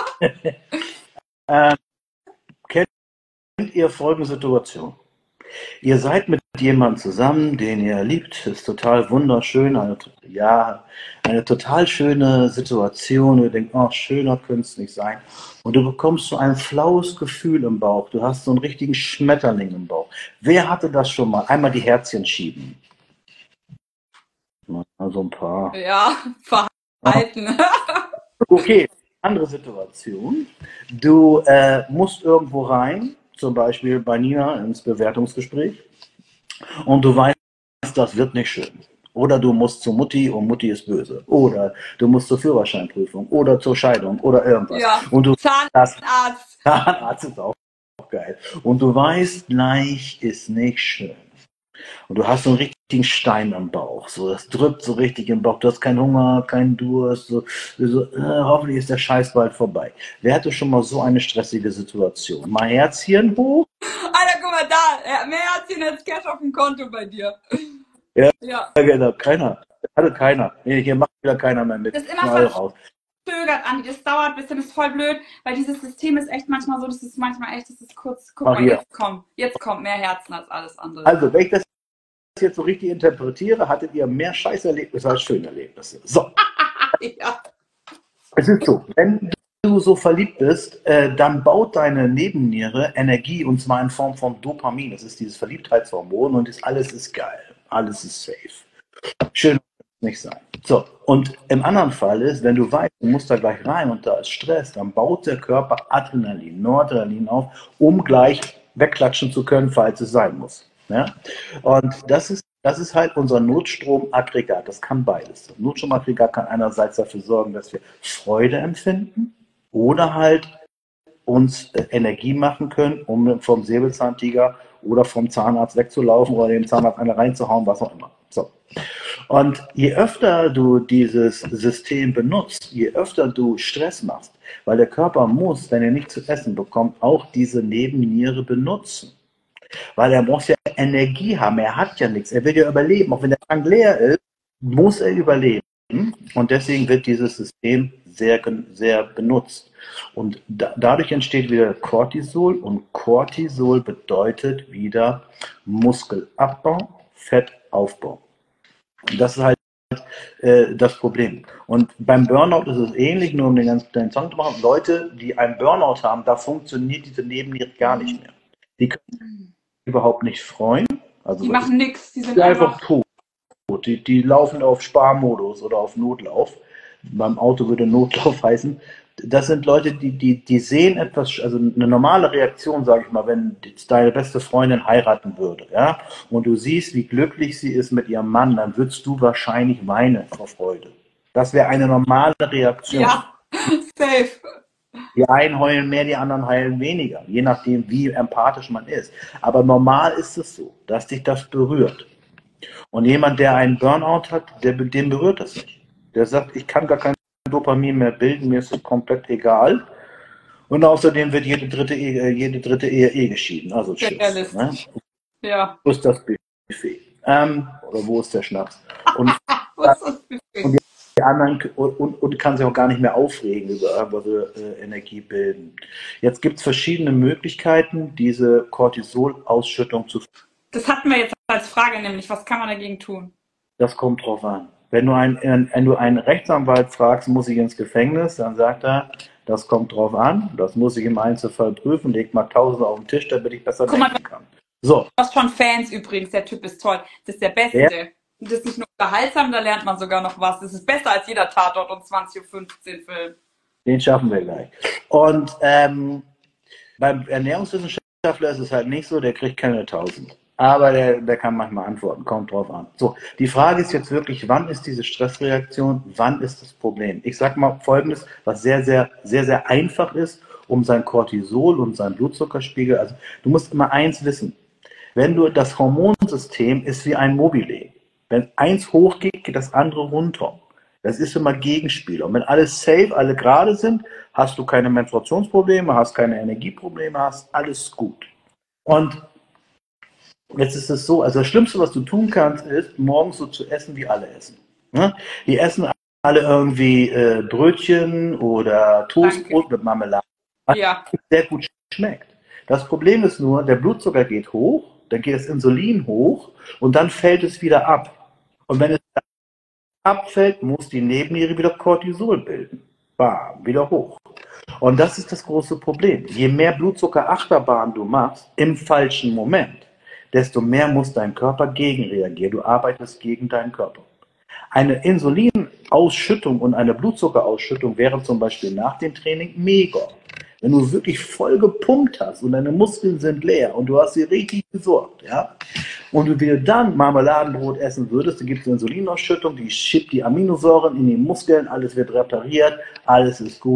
A: Kennt ihr folgende Situation? Ihr seid mit jemandem zusammen, den ihr liebt, ist total wunderschön, eine total schöne Situation, ihr denkt, oh, schöner könnte es nicht sein. Und du bekommst so ein flaues Gefühl im Bauch, du hast so einen richtigen Schmetterling im Bauch. Wer hatte das schon mal? Einmal die Herzchen schieben. Also ein paar.
B: Ja, verhalten.
A: Okay, andere Situation. Du musst irgendwo rein, zum Beispiel bei Nina ins Bewertungsgespräch und du weißt, das wird nicht schön. Oder du musst zu Mutti und Mutti ist böse. Oder du musst zur Führerscheinprüfung oder zur Scheidung oder irgendwas.
B: Ja,
A: und du
B: Zahnarzt.
A: Zahnarzt ist auch geil. Und du weißt, gleich ist nicht schön. Und du hast so einen richtigen Stein am Bauch. So, das drückt so richtig im Bauch. Du hast keinen Hunger, keinen Durst. Hoffentlich ist der Scheiß bald vorbei. Wer hatte schon mal so eine stressige Situation? Mal Herzchen hoch.
B: Alter, guck mal da. Mehr Herzchen als Cash auf dem Konto bei dir.
A: Ja. Genau. Keiner. Hatte keiner. Nee, hier macht wieder keiner mehr mit.
B: Das ist immer verzögert, Andi. Das dauert ein bisschen, das ist voll blöd, weil dieses System ist echt manchmal so, das ist manchmal echt, das ist kurz, guck mal, jetzt kommt mehr Herzen als alles andere.
A: Also, wenn ich das jetzt so richtig interpretiere, hattet ihr mehr Scheißerlebnisse als Schönerlebnisse. So.
B: Ja.
A: Es ist so, wenn du so verliebt bist, dann baut deine Nebenniere Energie, und zwar in Form von Dopamin. Das ist dieses Verliebtheitshormon, und alles ist geil. Alles ist safe. Schön muss es nicht sein. So, und im anderen Fall ist, wenn du weißt, du musst da gleich rein und da ist Stress, dann baut der Körper Adrenalin, Noradrenalin auf, um gleich wegklatschen zu können, falls es sein muss. Ja? Und das ist halt unser Notstromaggregat. Das kann beides. Das Notstromaggregat kann einerseits dafür sorgen, dass wir Freude empfinden oder halt uns Energie machen können, um vom Säbelzahntiger oder vom Zahnarzt wegzulaufen oder dem Zahnarzt eine reinzuhauen, was auch immer. So. Und je öfter du dieses System benutzt, je öfter du Stress machst, weil der Körper muss, wenn er nichts zu essen bekommt, auch diese Nebenniere benutzen. Weil er muss ja Energie haben, er hat ja nichts, er will ja überleben. Auch wenn der Tank leer ist, muss er überleben. Und deswegen wird dieses System sehr, sehr benutzt. Und dadurch entsteht wieder Cortisol, und Cortisol bedeutet wieder Muskelabbau, Fettaufbau. Und das ist halt das Problem. Und beim Burnout ist es ähnlich, nur um den ganz kleinen Song zu machen. Leute, die einen Burnout haben, da funktioniert diese Nebenniere gar nicht mehr. Die können sich überhaupt nicht freuen. Also
B: die machen nichts, die sind
A: einfach tot. Die laufen auf Sparmodus oder auf Notlauf. Beim Auto würde Notlauf heißen. Das sind Leute, die sehen etwas, also eine normale Reaktion, sage ich mal, wenn deine beste Freundin heiraten würde, ja, und du siehst, wie glücklich sie ist mit ihrem Mann, dann würdest du wahrscheinlich weinen vor Freude. Das wäre eine normale Reaktion.
B: Ja, safe.
A: Die einen heulen mehr, die anderen heulen weniger, je nachdem, wie empathisch man ist. Aber normal ist es so, dass dich das berührt. Und jemand, der einen Burnout hat, den berührt das nicht. Der sagt, ich kann gar kein Dopamin mehr bilden, mir ist es komplett egal. Und außerdem wird jede dritte Ehe geschieden. Also tschüss. Ne?
B: Ja.
A: Wo ist das Buffet? Oder wo ist der Schnaps? Und,
B: wo ist das Buffet?
A: Und die anderen und kann sich auch gar nicht mehr aufregen über irgendwelche Energie bilden. Jetzt gibt es verschiedene Möglichkeiten, diese Cortisol-Ausschüttung zu.
B: Das hatten wir jetzt als Frage, nämlich, was kann man dagegen tun?
A: Das kommt drauf an. Wenn du einen Rechtsanwalt fragst, muss ich ins Gefängnis, dann sagt er, das kommt drauf an, das muss ich im Einzelfall prüfen, legt mal 1000 auf den Tisch, damit ich besser denken kann. So.
B: Du hast schon Fans übrigens, der Typ ist toll, das ist der Beste. Ja. Und das ist nicht nur unterhaltsam, da lernt man sogar noch was. Das ist besser als jeder Tatort und 20:15 Uhr Film.
A: Den schaffen wir gleich. Und beim Ernährungswissenschaftler ist es halt nicht so, der kriegt keine 1000. Aber der kann manchmal antworten, kommt drauf an. So, die Frage ist jetzt wirklich, wann ist diese Stressreaktion, wann ist das Problem? Ich sage mal Folgendes, was sehr, sehr, sehr, sehr einfach ist, um sein Cortisol und sein Blutzuckerspiegel, also du musst immer eins wissen, wenn du das Hormonsystem ist wie ein Mobile. Wenn eins hochgeht, geht das andere runter. Das ist immer Gegenspiel. Und wenn alles safe, alle gerade sind, hast du keine Menstruationsprobleme, hast keine Energieprobleme, hast alles gut. Und jetzt ist es so, also das Schlimmste, was du tun kannst, ist, morgens so zu essen, wie alle essen. Die essen alle irgendwie Brötchen oder Toastbrot mit Marmelade, was sehr gut schmeckt. Das Problem ist nur, der Blutzucker geht hoch, dann geht das Insulin hoch und dann fällt es wieder ab. Und wenn es abfällt, muss die Nebenniere wieder Cortisol bilden. Bam, wieder hoch. Und das ist das große Problem. Je mehr Blutzuckerachterbahn du machst, im falschen Moment, desto mehr muss dein Körper gegenreagieren. Du arbeitest gegen deinen Körper. Eine Insulinausschüttung und eine Blutzuckerausschüttung wäre zum Beispiel nach dem Training mega. Wenn du wirklich voll gepumpt hast und deine Muskeln sind leer und du hast sie richtig gesorgt, ja, und du wieder dann Marmeladenbrot essen würdest, dann gibt es eine Insulinausschüttung, die schiebt die Aminosäuren in die Muskeln, alles wird repariert, alles ist gut,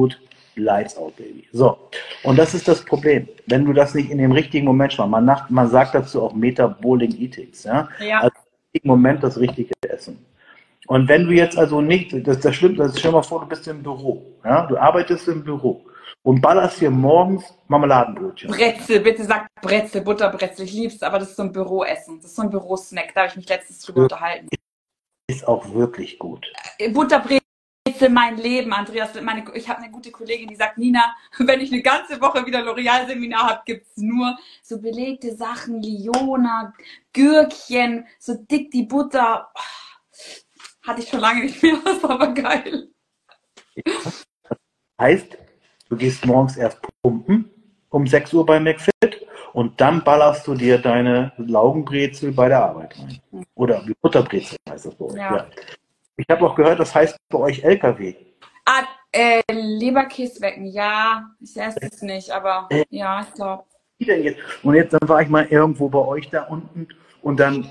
A: Lights out, Baby. So, und das ist das Problem. Wenn du das nicht in dem richtigen Moment machst, man sagt dazu auch Metabolic Eatings, ja?
B: Ja.
A: Also im richtigen Moment das richtige Essen. Und wenn du jetzt also nicht, das stimmt, stell dir mal vor, du bist im Büro, ja? Du arbeitest im Büro und ballerst dir morgens Marmeladenbrötchen.
B: Brezel, bitte sag Brezel, Butterbrezel, ich lieb's, aber das ist so ein Büroessen, das ist so ein Bürosnack, da habe ich mich letztens drüber unterhalten.
A: Ist auch wirklich gut.
B: Butterbrezel, mein Leben, Andreas. Ich habe eine gute Kollegin, die sagt, Nina, wenn ich eine ganze Woche wieder L'Oreal-Seminar habe, gibt's nur so belegte Sachen, Liona, Gürkchen, so dick die Butter. Hatte ich schon lange nicht mehr, das war aber geil.
A: Heißt, du gehst morgens erst pumpen um 6 Uhr bei McFit und dann ballerst du dir deine Laugenbrezel bei der Arbeit rein. Oder Butterbrezel heißt das bei euch.
B: Ja.
A: Ja. Ich habe auch gehört, das heißt bei euch LKW.
B: Leberkäswecken, ja, ich esse es nicht, aber ja, ich glaube.
A: Wie denn jetzt? Und jetzt dann war ich mal irgendwo bei euch da unten und dann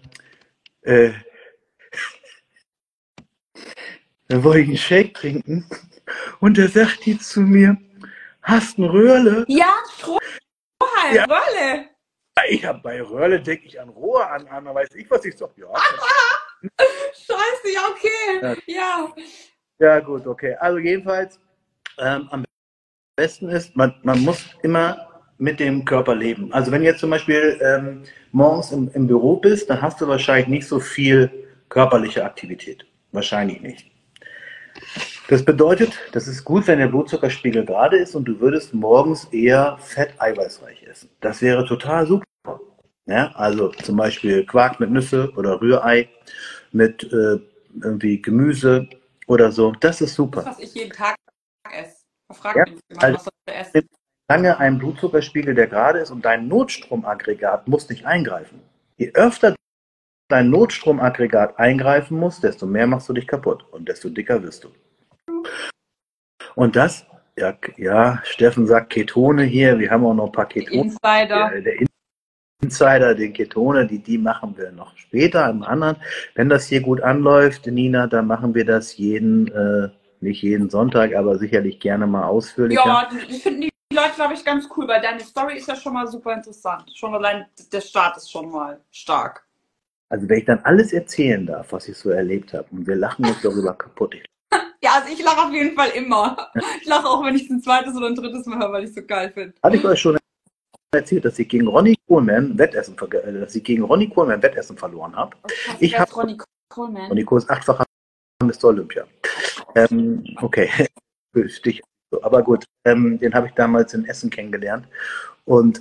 A: wollte ich einen Shake trinken und da sagt die zu mir, hast du ein Röhrle?
B: Ja, Strohhalm,
A: Ja.
B: Röhrle.
A: Ich habe bei Röhrle, denke ich an Rohr an, weiß ich was, ich sag, ja.
B: Scheiße, ja, okay, ja.
A: Ja gut, okay. Also jedenfalls, am besten ist, man muss immer mit dem Körper leben. Also wenn du jetzt zum Beispiel morgens im Büro bist, dann hast du wahrscheinlich nicht so viel körperliche Aktivität. Wahrscheinlich nicht. Das bedeutet, das ist gut, wenn der Blutzuckerspiegel gerade ist und du würdest morgens eher fett-eiweißreich essen. Das wäre total super. Ja, also zum Beispiel Quark mit Nüsse oder Rührei mit irgendwie Gemüse oder so. Das ist super.
B: Das, was ich jeden Tag esse. Frag
A: Ja,
B: mich immer, was soll ich essen?
A: Lange ein Blutzuckerspiegel, der gerade ist und dein Notstromaggregat muss nicht eingreifen. Je öfter dein Notstromaggregat eingreifen muss, desto mehr machst du dich kaputt und desto dicker wirst du. Und das, ja, Steffen sagt Ketone hier, wir haben auch noch ein paar Ketone.
B: Insider.
A: Der Insider, den Ketone, die machen wir noch später im anderen. Wenn das hier gut anläuft, Nina, dann machen wir das nicht jeden Sonntag, aber sicherlich gerne mal ausführlicher.
B: Ja, die finden die Leute, glaube ich, ganz cool, weil deine Story ist ja schon mal super interessant. Schon allein der Start ist schon mal stark.
A: Also wenn ich dann alles erzählen darf, was ich so erlebt habe, und wir lachen uns darüber kaputt.
B: Ja, also ich lache auf jeden Fall immer. Ich lache auch, wenn ich es ein zweites oder ein drittes Mal höre, weil ich es so geil finde.
A: Hatte ich euch schon erzählt, dass ich gegen Ronnie Coleman Wettessen verloren habe? Ich habe
B: Ronnie Coleman.
A: Ronnie Coleman ist 8-facher Mr. Olympia. Okay, Stich. Aber gut, den habe ich damals in Essen kennengelernt und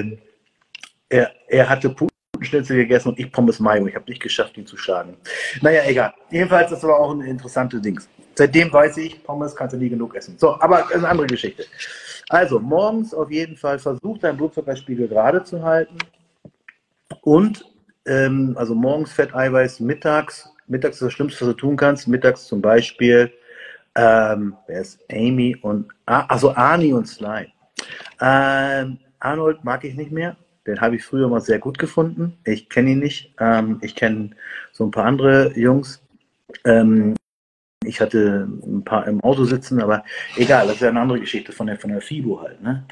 A: er hatte Putenschnitzel gegessen und ich Pommes Mayo. Ich habe nicht geschafft, ihn zu schlagen. Naja, egal. Jedenfalls, das war auch ein interessantes Ding. Seitdem weiß ich, Pommes kannst du nie genug essen. So, aber das ist eine andere Geschichte. Also, morgens auf jeden Fall versuch deinen Blutzuckerspiegel gerade zu halten. Und, also morgens Fett, Eiweiß, mittags ist das Schlimmste, was du tun kannst. Mittags zum Beispiel, wer ist Amy und, Arnie und Sly. Arnold mag ich nicht mehr. Den habe ich früher mal sehr gut gefunden. Ich kenne ihn nicht. Ich kenne so ein paar andere Jungs. Ich hatte ein paar im Auto sitzen, aber egal, das ist ja eine andere Geschichte von der FIBO halt. Ne?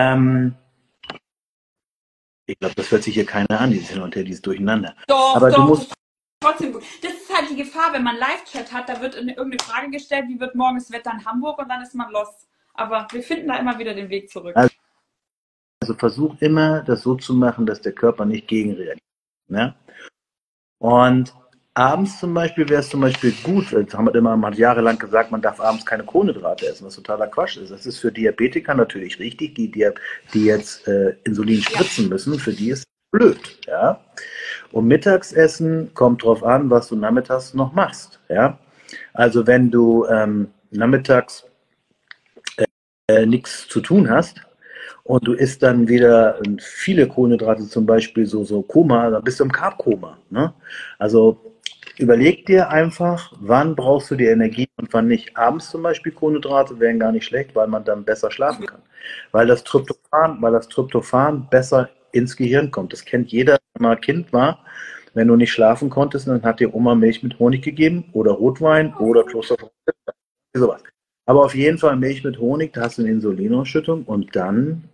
A: Ich glaube, das hört sich hier keiner an, dieses Hin und Her, dieses Durcheinander.
B: Doch,
A: aber
B: doch,
A: du musst
B: trotzdem gut. Das ist halt die Gefahr, wenn man Live-Chat hat, da wird irgendeine Frage gestellt, wie wird morgen das Wetter in Hamburg und dann ist man lost. Aber wir finden da immer wieder den Weg zurück.
A: Also versuch immer, das so zu machen, dass der Körper nicht gegenreagiert. Ne? Und abends zum Beispiel wäre es zum Beispiel gut, man hat jahrelang gesagt, man darf abends keine Kohlenhydrate essen, was totaler Quatsch ist. Das ist für Diabetiker natürlich richtig, die jetzt Insulin spritzen müssen, für die ist es blöd. Ja? Und Mittagsessen kommt drauf an, was du nachmittags noch machst. Ja? Also wenn du nachmittags nichts zu tun hast, und du isst dann wieder viele Kohlenhydrate, zum Beispiel so Koma, dann bist du im Carb-Koma. Ne? Also überleg dir einfach, wann brauchst du die Energie und wann nicht. Abends zum Beispiel Kohlenhydrate wären gar nicht schlecht, weil man dann besser schlafen kann. Weil das Tryptophan besser ins Gehirn kommt. Das kennt jeder, wenn man Kind war. Wenn du nicht schlafen konntest, dann hat dir Oma Milch mit Honig gegeben oder Rotwein oder Klosterfrau. Sowas. Aber auf jeden Fall Milch mit Honig, da hast du eine Insulinausschüttung und dann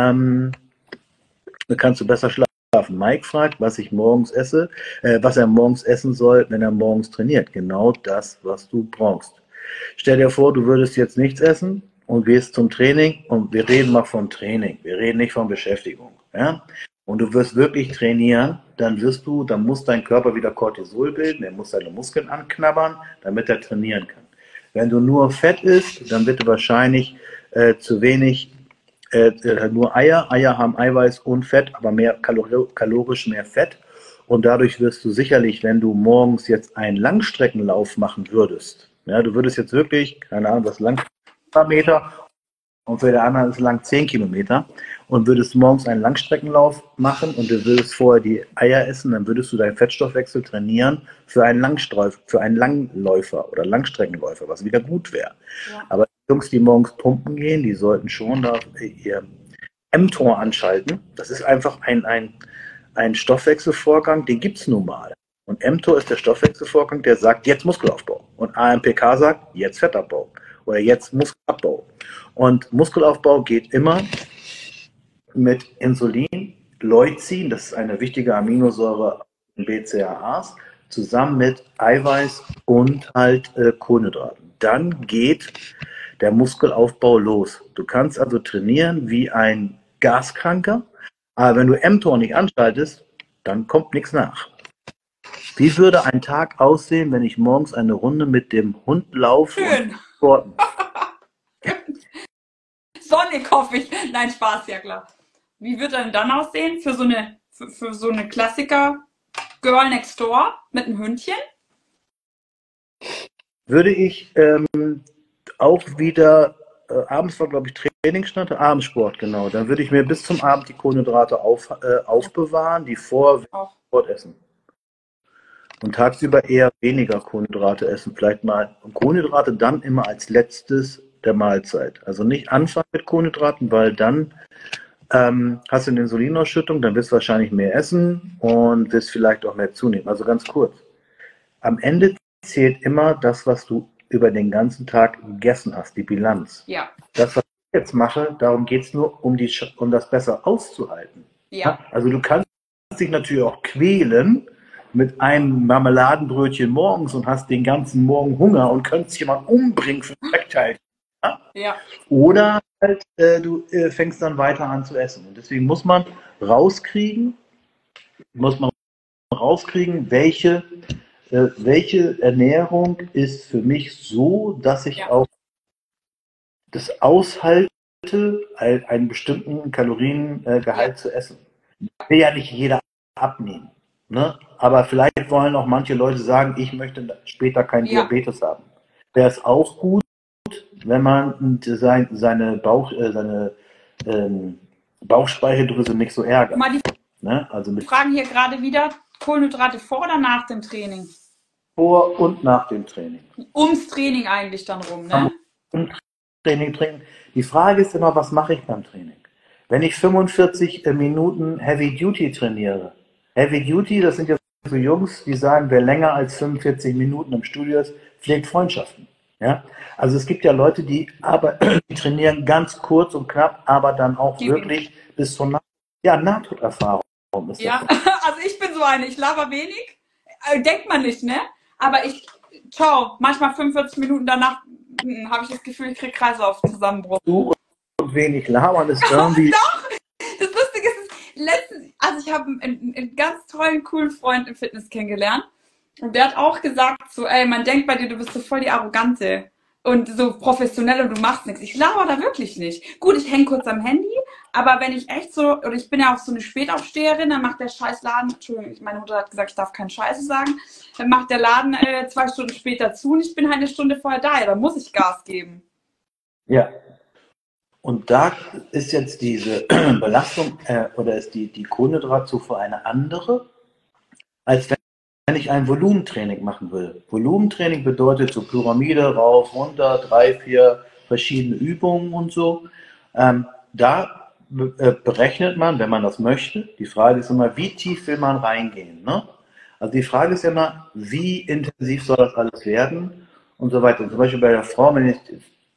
A: kannst du besser schlafen. Mike fragt, was ich morgens esse, was er morgens essen soll, wenn er morgens trainiert. Genau das, was du brauchst. Stell dir vor, du würdest jetzt nichts essen und gehst zum Training und wir reden mal vom Training. Wir reden nicht von Beschäftigung. Ja? Und du wirst wirklich trainieren, dann muss dein Körper wieder Cortisol bilden, er muss seine Muskeln anknabbern, damit er trainieren kann. Wenn du nur Fett isst, dann wird du wahrscheinlich zu wenig nur Eier. Eier haben Eiweiß und Fett, aber mehr kalorisch mehr Fett. Und dadurch wirst du sicherlich, wenn du morgens jetzt einen Langstreckenlauf machen würdest, ja, du würdest jetzt wirklich, keine Ahnung, was lang Meter und für den anderen ist lang 10 Kilometer und würdest morgens einen Langstreckenlauf machen und du würdest vorher die Eier essen, dann würdest du deinen Fettstoffwechsel trainieren für einen Langläufer oder Langstreckenläufer, was wieder gut wäre. Ja. Aber die Jungs, die morgens pumpen gehen, die sollten schon da ihr mTOR anschalten. Das ist einfach ein Stoffwechselvorgang, den gibt es nun mal. Und mTOR ist der Stoffwechselvorgang, der sagt, jetzt Muskelaufbau. Und AMPK sagt, jetzt Fettabbau. Oder jetzt Muskelabbau. Und Muskelaufbau geht immer mit Insulin, Leucin, das ist eine wichtige Aminosäure in BCAAs, zusammen mit Eiweiß und halt Kohlenhydraten. Dann geht der Muskelaufbau los. Du kannst also trainieren wie ein Gaskranker, aber wenn du mTOR nicht anschaltest, dann kommt nichts nach. Wie würde ein Tag aussehen, wenn ich morgens eine Runde mit dem Hund laufe?
B: Schön.
A: Und
B: sonnig hoffe ich. Nein, Spaß, ja klar. Wie wird er denn dann aussehen für so eine Klassiker Girl Next Door mit einem Hündchen?
A: Würde ich auch wieder, abends war glaube ich Trainingsstand, Abendsport, genau. Dann würde ich mir bis zum Abend die Kohlenhydrate aufbewahren, die vor Sport essen. Und tagsüber eher weniger Kohlenhydrate essen, vielleicht mal. Und Kohlenhydrate dann immer als letztes der Mahlzeit. Also nicht anfangen mit Kohlenhydraten, weil dann hast du eine Insulinausschüttung, dann wirst du wahrscheinlich mehr essen und wirst vielleicht auch mehr zunehmen. Also ganz kurz. Am Ende zählt immer das, was du über den ganzen Tag gegessen hast, die Bilanz.
B: Ja.
A: Das, was ich jetzt mache, darum geht es nur, um das besser auszuhalten.
B: Ja.
A: Also du kannst dich natürlich auch quälen mit einem Marmeladenbrötchen morgens und hast den ganzen Morgen Hunger und könntest jemanden umbringen für ein Speckteilchen.
B: Ja.
A: Oder halt, du fängst dann weiter an zu essen. Und deswegen muss man rauskriegen, welche Ernährung ist für mich so, dass ich auch das aushalte, einen bestimmten Kaloriengehalt zu essen. Will ja nicht jeder abnehmen. Ne? Aber vielleicht wollen auch manche Leute sagen, ich möchte später keinen Diabetes haben. Wäre es auch gut, wenn man seine Bauchspeicheldrüse nicht so ärgert.
B: Ne? Also wir fragen hier gerade wieder, Kohlenhydrate vor oder nach dem Training?
A: Vor und nach dem Training.
B: Ums Training eigentlich dann rum, ne?
A: Training. Die Frage ist immer, was mache ich beim Training? Wenn ich 45 Minuten Heavy Duty trainiere, Heavy Duty, das sind ja so Jungs, die sagen, wer länger als 45 Minuten im Studio ist, pflegt Freundschaften. Ja? Also es gibt ja Leute, die trainieren ganz kurz und knapp, aber dann auch wirklich bis zur Nahtoderfahrung.
B: Ja, also ich bin so eine, ich laber wenig, denkt man nicht, ne? Aber manchmal 45 Minuten danach habe ich das Gefühl, ich kriege Kreislaufzusammenbruch.
A: Du und wenig labern ist irgendwie...
B: Doch! Das Lustige ist, ich habe einen ganz tollen, coolen Freund im Fitness kennengelernt und der hat auch gesagt so, ey, man denkt bei dir, du bist so voll die Arrogante und so professionell und du machst nichts. Ich laber da wirklich nicht. Gut, ich hänge kurz am Handy, aber wenn ich echt so, oder ich bin ja auch so eine Spätaufsteherin, dann macht der Scheißladen, Entschuldigung, meine Mutter hat gesagt, ich darf keinen Scheiße sagen, dann macht der Laden 2 Stunden später zu und ich bin halt eine Stunde vorher da, ja, da muss ich Gas geben.
A: Ja. Und da ist jetzt diese Belastung oder ist die Kohlenhydratzufuhr eine andere, als wenn ich ein Volumentraining machen will. Volumentraining bedeutet so Pyramide, rauf, runter, 3, 4 verschiedene Übungen und so. Da berechnet man, wenn man das möchte. Die Frage ist immer, wie tief will man reingehen? Ne? Also die Frage ist immer, wie intensiv soll das alles werden und so weiter. Und zum Beispiel bei der Frau, wenn ich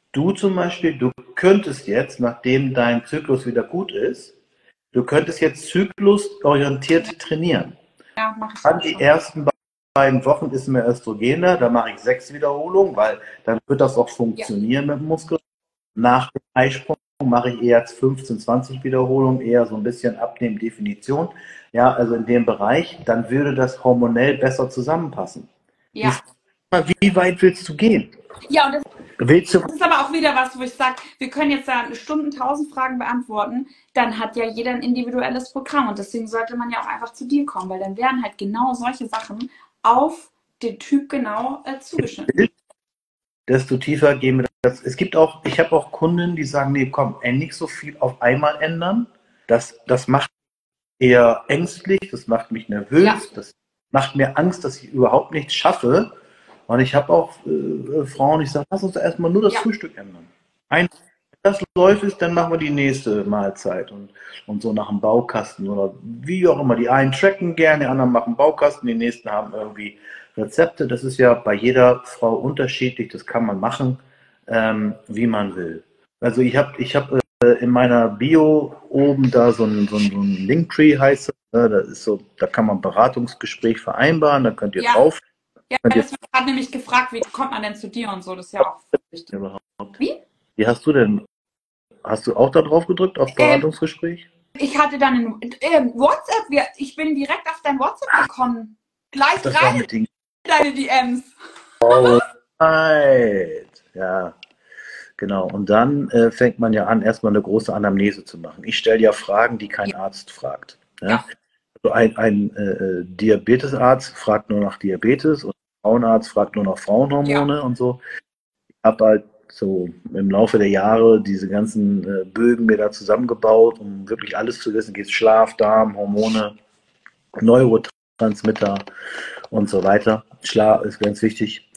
A: du zum Beispiel, du könntest jetzt, nachdem dein Zyklus wieder gut ist, du könntest jetzt zyklusorientiert trainieren.
B: Ja, mache ich
A: Dann
B: auch
A: die
B: schon.
A: ersten beiden Wochen ist mir Östrogener, da mache ich 6 Wiederholungen, weil dann wird das auch
B: Ja,
A: funktionieren mit dem Muskel. Nach dem Eisprung mache ich eher 15, 20 Wiederholungen, eher so ein bisschen Abnehmen, Definition. Ja, also in dem Bereich, dann würde das hormonell besser zusammenpassen. Die
B: ja.
A: Frage, wie weit willst du gehen?
B: Ja, und das
A: Willst du,
B: ist aber auch wieder was, wo ich sage, wir können jetzt da Stunden 1000 Fragen beantworten, dann hat ja jeder ein individuelles Programm und deswegen sollte man ja auch einfach zu dir kommen, weil dann werden halt genau solche Sachen auf den Typ genau zugeschnitten.
A: desto tiefer gehen wir das. Es gibt auch, ich habe auch Kunden, die sagen, nee, komm, nicht so viel auf einmal ändern. Das macht eher ängstlich, das macht mich
B: Ja,
A: nervös, das macht mir Angst, dass ich überhaupt nichts schaffe. Und ich habe auch Frauen, ich sage, lass uns erstmal nur das
B: ja,
A: Frühstück ändern. Wenn das läuft ist, dann machen wir die nächste Mahlzeit und so nach dem Baukasten oder wie auch immer. Die einen tracken gerne, die anderen machen Baukasten, die nächsten haben irgendwie Rezepte. Das ist ja bei jeder Frau unterschiedlich, das kann man machen, wie man will. Also ich hab in meiner Bio oben da so ein Linktree heißt es. Ne? Das ist so, da kann man Beratungsgespräch vereinbaren, da könnt ihr
B: ja.
A: drauf.
B: Ja,
A: Könnt ihr
B: das wird gerade nämlich gefragt, wie kommt man denn zu dir und so, das ist ja auch wichtig.
A: überhaupt.
B: Wie?
A: Wie hast du denn? Hast du auch da drauf gedrückt auf
B: Ähm,
A: Beratungsgespräch?
B: ich hatte dann ein WhatsApp, ich bin direkt auf dein WhatsApp gekommen. Gleich
A: Das war
B: rein
A: mit den
B: in deine DMs.
A: Right. Ja, genau. Und dann fängt man ja an, erstmal eine große Anamnese zu machen. Ich stelle ja Fragen, die kein
B: Ja,
A: Arzt fragt. Ja?
B: ja,
A: Also ein Diabetesarzt fragt nur nach Diabetes und ein Frauenarzt fragt nur nach
B: ja.
A: Frauenhormone und so. Ich habe halt so im Laufe der Jahre diese ganzen Bögen mir da zusammengebaut, um wirklich alles zu wissen. Geht Schlaf, Darm, Hormone, Neurotransmitter und so weiter. Schlaf ist ganz wichtig.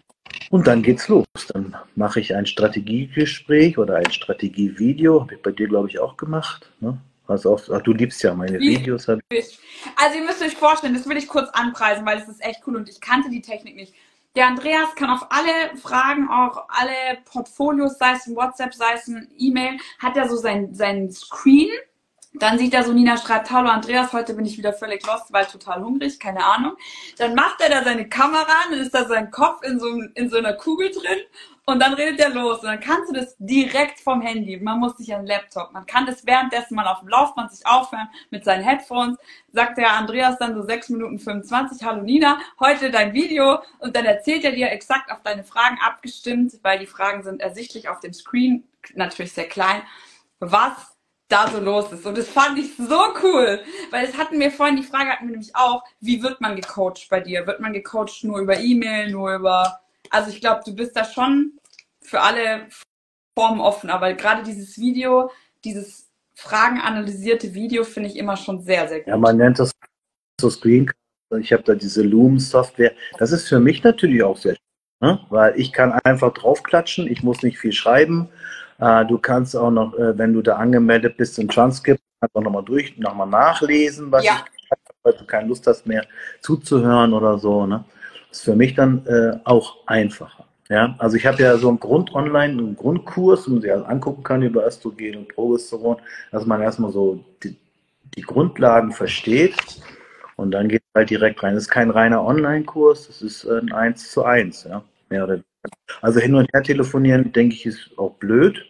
A: Und dann geht's los. Dann mache ich ein Strategiegespräch oder ein Strategievideo. Habe ich bei dir, glaube ich, auch gemacht. Ne? Also auch, ach, du liebst ja meine
B: Wie
A: Videos.
B: Also ihr müsst euch vorstellen, das will ich kurz anpreisen, weil es ist echt cool und ich kannte die Technik nicht. Der Andreas kann auf alle Fragen, auch alle Portfolios, sei es ein WhatsApp, sei es ein E-Mail, hat er so sein Screen. Dann sieht er so, Nina schreibt, hallo Andreas, heute bin ich wieder völlig lost, weil total hungrig, keine Ahnung. Dann macht er da seine Kamera an, dann ist da sein Kopf in so einer Kugel drin und dann redet er los. Und dann kannst du das direkt vom Handy, man muss nicht an den Laptop, man kann das währenddessen mal auf dem Laufband sich aufhören mit seinen Headphones, sagt der Andreas dann so 6 Minuten 25, hallo Nina, heute dein Video und dann erzählt er dir exakt auf deine Fragen abgestimmt, weil die Fragen sind ersichtlich auf dem Screen, natürlich sehr klein, was da so los ist. Und das fand ich so cool, weil es hatten wir vorhin, die Frage hatten wir nämlich auch, wie wird man gecoacht bei dir? Wird man gecoacht nur über E-Mail, nur über, also ich glaube, du bist da schon für alle Formen offen, aber gerade dieses Video, dieses fragenanalysierte Video finde ich immer schon sehr, sehr
A: Ja,
B: gut.
A: man nennt das so Screencast. Ich habe da diese Loom-Software. Das ist für mich natürlich auch sehr schön, ne? Weil ich kann einfach draufklatschen, ich muss nicht viel schreiben. Du kannst auch noch, wenn du da angemeldet bist, ein Transkript, kannst auch nochmal nachlesen, was ich
B: Ja,
A: gesagt habe, weil du keine Lust hast mehr zuzuhören oder so. Ne? Das ist für mich dann auch einfacher. Ja? Also ich habe ja so einen einen Grundkurs, den man sich also angucken kann über Östrogen und Progesteron, dass man erstmal so die Grundlagen versteht und dann geht es halt direkt rein. Das ist kein reiner Online-Kurs, das ist ein 1:1, ja. Mehr oder weniger. Also hin und her telefonieren, denke ich, ist auch blöd,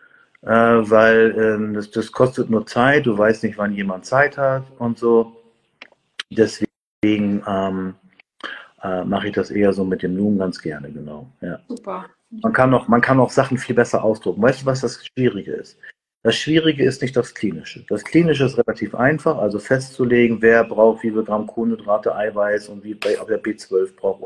A: weil das kostet nur Zeit, du weißt nicht, wann jemand Zeit hat und so. Deswegen mache ich das eher so mit dem Loom ganz gerne, genau. Ja.
B: super.
A: Man kann auch Sachen viel besser ausdrucken. Weißt du, was das Schwierige ist? Das Schwierige ist nicht das Klinische. Das Klinische ist relativ einfach, also festzulegen, wer braucht wie viel Gramm Kohlenhydrate, Eiweiß und ob er B12 braucht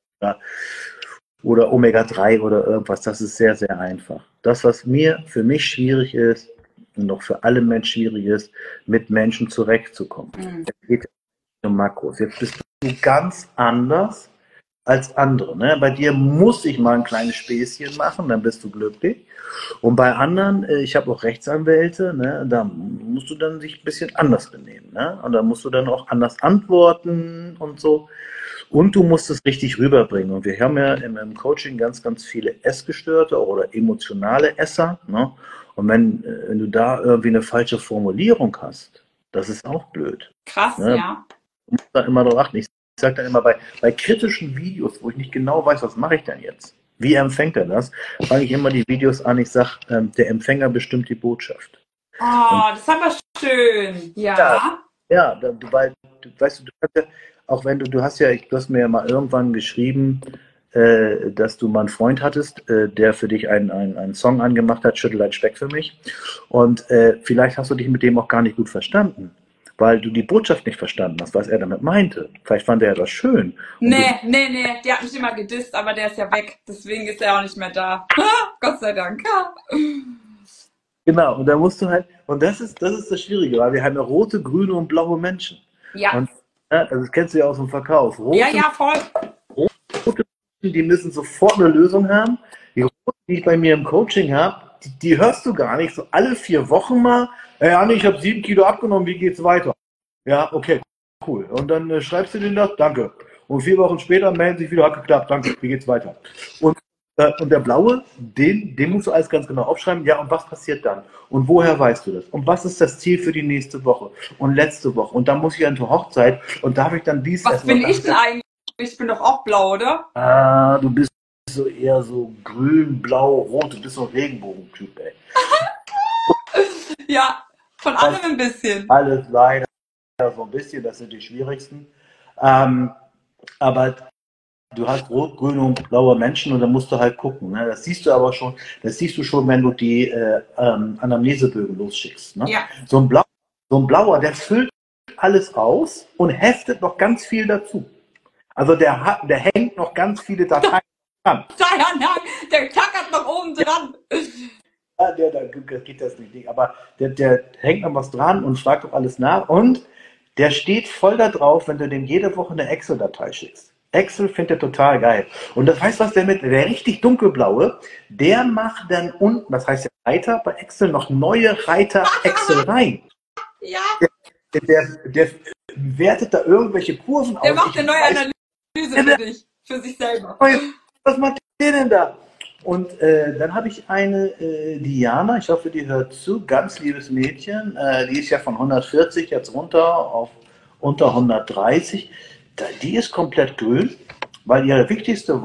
A: oder Omega-3 oder irgendwas. Das ist sehr, sehr einfach. Das, was für mich schwierig ist und auch für alle Menschen schwierig ist, mit Menschen zurechtzukommen.
B: Mhm.
A: Es geht um Makros. Jetzt bist du ganz anders als andere. Ne? Bei dir muss ich mal ein kleines Späßchen machen, dann bist du glücklich. Und bei anderen, ich habe auch Rechtsanwälte, ne, da musst du dann sich ein bisschen anders benehmen. Ne? Und da musst du dann auch anders antworten und so. Und du musst es richtig rüberbringen. Und wir haben ja im Coaching ganz, ganz viele Essgestörte oder emotionale Esser. Ne? Und wenn du da irgendwie eine falsche Formulierung hast, das ist auch blöd.
B: Krass,
A: Ne?
B: ja.
A: Du musst da immer darauf achten. Ich sage dann immer bei kritischen Videos, wo ich nicht genau weiß, was mache ich denn jetzt? Wie empfängt er das? Fange ich immer die Videos an, ich sage, der Empfänger bestimmt die Botschaft.
B: Oh, das ist aber schön. Ja.
A: Ja, weil, weißt du, du hast ja, auch wenn du hast ja, du hast mir ja mal irgendwann geschrieben, dass du mal einen Freund hattest, der für dich einen Song angemacht hat, Schüttel ein Speck für mich. Und vielleicht hast du dich mit dem auch gar nicht gut verstanden, weil du die Botschaft nicht verstanden hast, was er damit meinte. Vielleicht fand er das schön.
B: Nee, der hat mich immer gedisst, aber der ist ja weg. Deswegen ist er auch nicht mehr da. Gott sei Dank.
A: Genau, und da musst du halt, und das ist das Schwierige, weil wir haben ja rote, grüne und blaue Menschen.
B: Ja.
A: Und also das kennst du ja aus dem Verkauf.
B: Ja, voll.
A: Rote Menschen, die müssen sofort eine Lösung haben. Die roten, die ich bei mir im Coaching habe, die hörst du gar nicht. So alle 4 Wochen mal, hey Anni, ich habe 7 Kilo abgenommen, wie geht's weiter? Ja, okay, cool. Und dann schreibst du denen das, danke. Und 4 Wochen später melden sich wieder, hat geklappt, danke, wie geht's weiter? Und der blaue, den musst du alles ganz genau aufschreiben. Ja, und was passiert dann? Und woher weißt du das? Und was ist das Ziel für die nächste Woche? Und letzte Woche? Und dann muss ich an zur Hochzeit und darf ich dann dies
B: Was bin ich denn eigentlich? Ich bin doch auch blau, oder?
A: Ah, du bist so eher so grün, blau, rot. Du bist so ein Regenbogentyp, ey.
B: Ja, von allem ein bisschen.
A: Alles leider so ein bisschen, das sind die schwierigsten. Aber du hast rot, grüne und blaue Menschen und dann musst du halt gucken. Ne? Das siehst du schon, wenn du die Anamnesebögen losschickst. Ne?
B: Ja.
A: So ein Blauer, der füllt alles aus und heftet noch ganz viel dazu. Also der hängt noch ganz viele Dateien dran.
B: Der tackert noch oben dran.
A: Ja, da geht das nicht. Aber der hängt noch was dran und fragt doch alles nach. Und der steht voll da drauf, wenn du dem jede Woche eine Excel-Datei schickst. Excel findet er total geil. Und das heißt, was der richtig dunkelblaue, der macht dann unten, das heißt ja Reiter bei Excel, noch neue Reiter Excel rein.
B: Ja.
A: Der wertet da irgendwelche Kurven aus.
B: Der macht eine neue Analyse für dich, für sich selber.
A: Was macht der denn da? Und dann habe ich eine Diana, ich hoffe, die hört zu, ganz liebes Mädchen, die ist ja von 140 jetzt runter auf unter 130. Die ist komplett grün, weil das wichtigste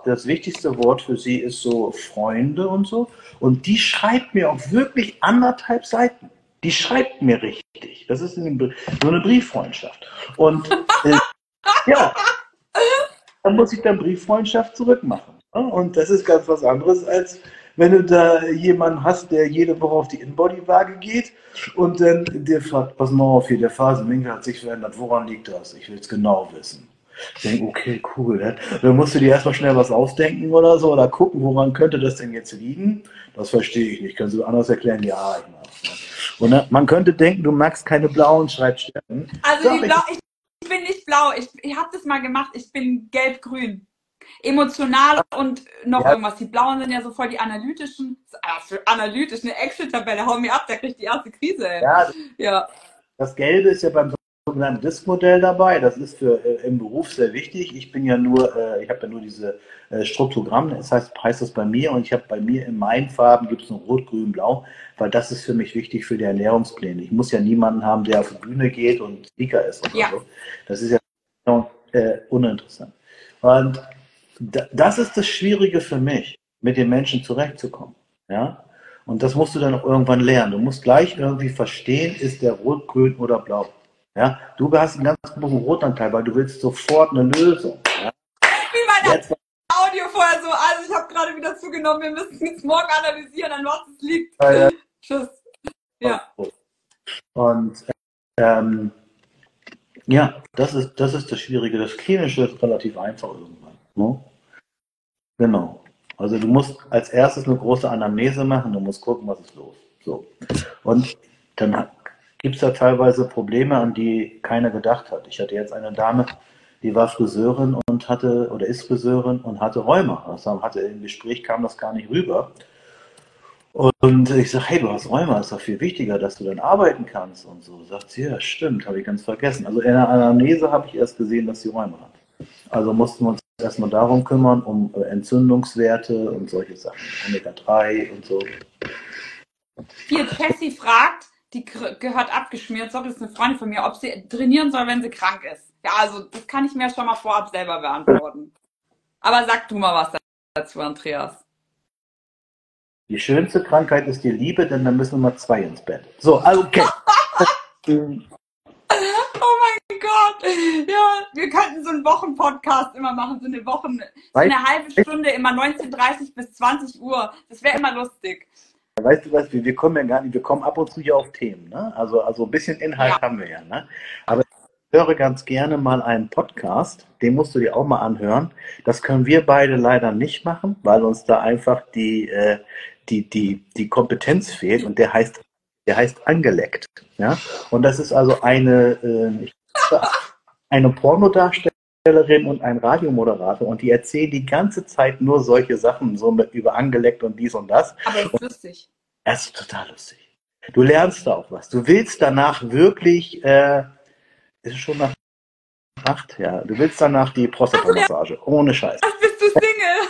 A: Wort für sie ist so Freunde und so. Und die schreibt mir auch wirklich 1,5 Seiten. Die schreibt mir richtig. Das ist so eine Brieffreundschaft. Und ja, dann muss ich dann Brieffreundschaft zurückmachen. Und das ist ganz was anderes, als wenn du da jemanden hast, der jede Woche auf die Inbody-Waage geht und dann dir fragt, pass mal auf, hier, der Phasenwinkel hat sich verändert, woran liegt das? Ich will es genau wissen. Ich denke, okay, cool. Ne? Dann musst du dir erstmal schnell was ausdenken oder so oder gucken, woran könnte das denn jetzt liegen? Das verstehe ich nicht. Kannst du anders erklären? Ja, ich mag's. Und ne, man könnte denken, du magst keine blauen Schreibstellen.
B: Also ich bin nicht blau. Ich habe das mal gemacht. Ich bin gelb-grün. Emotional und noch irgendwas. Die Blauen sind ja so voll die analytischen. Für analytisch eine Excel-Tabelle, hau mir ab, da kriegt die erste Krise. Ey. Ja. Das
A: Gelbe ist ja beim sogenannten Disk-Modell dabei. Das ist im Beruf sehr wichtig. Ich habe ja nur diese Struktogramm, das heißt das bei mir und ich habe bei mir in meinen Farben gibt es noch Rot, Grün, Blau, weil das ist für mich wichtig für die Ernährungspläne. Ich muss ja niemanden haben, der auf die Bühne geht und Speaker ist oder so. Das ist ja uninteressant. Und das ist das Schwierige für mich, mit den Menschen zurechtzukommen. Ja? Und das musst du dann auch irgendwann lernen. Du musst gleich irgendwie verstehen, ist der rot, grün oder blau. Ja? Du hast einen ganz großen Rotanteil, weil du willst sofort eine Lösung. Ja?
B: Wie mein Audio vorher so, also ich habe gerade wieder zugenommen, wir müssen es morgen analysieren, an was es liegt. Tschüss. Ja.
A: Und ja, das ist das Schwierige. Das Klinische ist relativ einfach irgendwann. Ne? Genau. Also du musst als erstes eine große Anamnese machen, du musst gucken, was ist los. So. Und dann gibt es da teilweise Probleme, an die keiner gedacht hat. Ich hatte jetzt eine Dame, die war Friseurin und ist Friseurin und hatte Rheuma. Also im Gespräch kam das gar nicht rüber. Und ich sage, hey, du hast Rheuma, ist doch viel wichtiger, dass du dann arbeiten kannst und so. Sagt sie, ja, stimmt, habe ich ganz vergessen. Also in der Anamnese habe ich erst gesehen, dass sie Rheuma hat. Also mussten wir uns erstmal darum kümmern, um Entzündungswerte und solche Sachen. Omega-3 und so.
B: Hier, Jessie fragt, die gehört abgeschmiert, sorry, das ist eine Freundin von mir, ob sie trainieren soll, wenn sie krank ist. Ja, also das kann ich mir schon mal vorab selber beantworten. Aber sag du mal was dazu, Andreas.
A: Die schönste Krankheit ist die Liebe, denn dann müssen wir mal 2 ins Bett. So, also okay.
B: Oh mein Gott. Ja, wir könnten so einen Wochenpodcast immer machen, so eine halbe Stunde, immer 19:30 bis 20 Uhr. Das wäre immer lustig.
A: Weißt du was, wir kommen ja gar nicht, wir kommen ab und zu hier auf Themen, ne? Also ein bisschen Inhalt
B: Ja.
A: haben wir ja, ne? Aber ich höre ganz gerne mal einen Podcast, den musst du dir auch mal anhören. Das können wir beide leider nicht machen, weil uns da einfach die Kompetenz fehlt und der heißt Angeleckt, ja? Und das ist also eine Pornodarstellerin und ein Radiomoderator und die erzählen die ganze Zeit nur solche Sachen, so über Angeleckt und dies und das.
B: Aber es ist lustig.
A: Es ist total lustig. Du lernst da auch was. Du willst danach wirklich, ist schon nach 8, ja. Du willst danach die Prostatamassage. Ohne Scheiß.
B: Ach, bist du Single?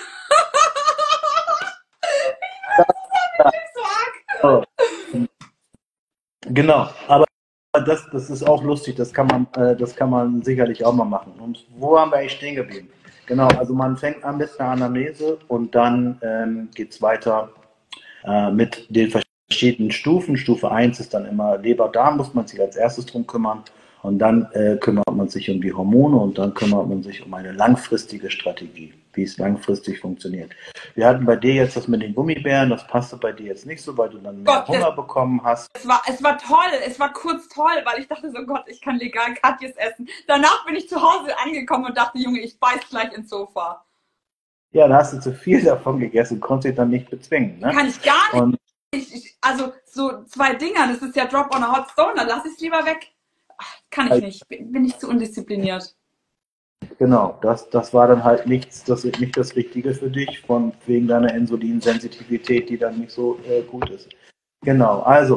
B: Ich
A: Oh. Genau, aber das ist auch lustig, das kann man sicherlich auch mal machen. Und wo haben wir eigentlich stehen geblieben? Genau, also man fängt an mit einer Anamnese und dann geht es weiter mit den verschiedenen Stufen. Stufe 1 ist dann immer Leber-Darm, muss man sich als erstes drum kümmern. Und dann kümmert man sich um die Hormone und dann kümmert man sich um eine langfristige Strategie, wie es langfristig funktioniert. Wir hatten bei dir jetzt das mit den Gummibären, das passte bei dir jetzt nicht so, weil du dann mehr Hunger bekommen hast.
B: Es war toll, es war kurz toll, weil ich dachte so, Gott, ich kann legal Katjes essen. Danach bin ich zu Hause angekommen und dachte, Junge, ich beiß gleich ins Sofa.
A: Ja, da hast du zu viel davon gegessen, konntest dich dann nicht bezwingen. Ne?
B: Kann ich gar nicht.
A: Und
B: Also so 2 Dinger, das ist ja Drop on a Hot Stone, dann lass ich es lieber weg. Ach, kann ich nicht, bin ich zu undiszipliniert.
A: genau, das war dann halt nicht das Richtige für dich, wegen deiner Insulinsensitivität, die dann nicht so gut ist. Genau, also,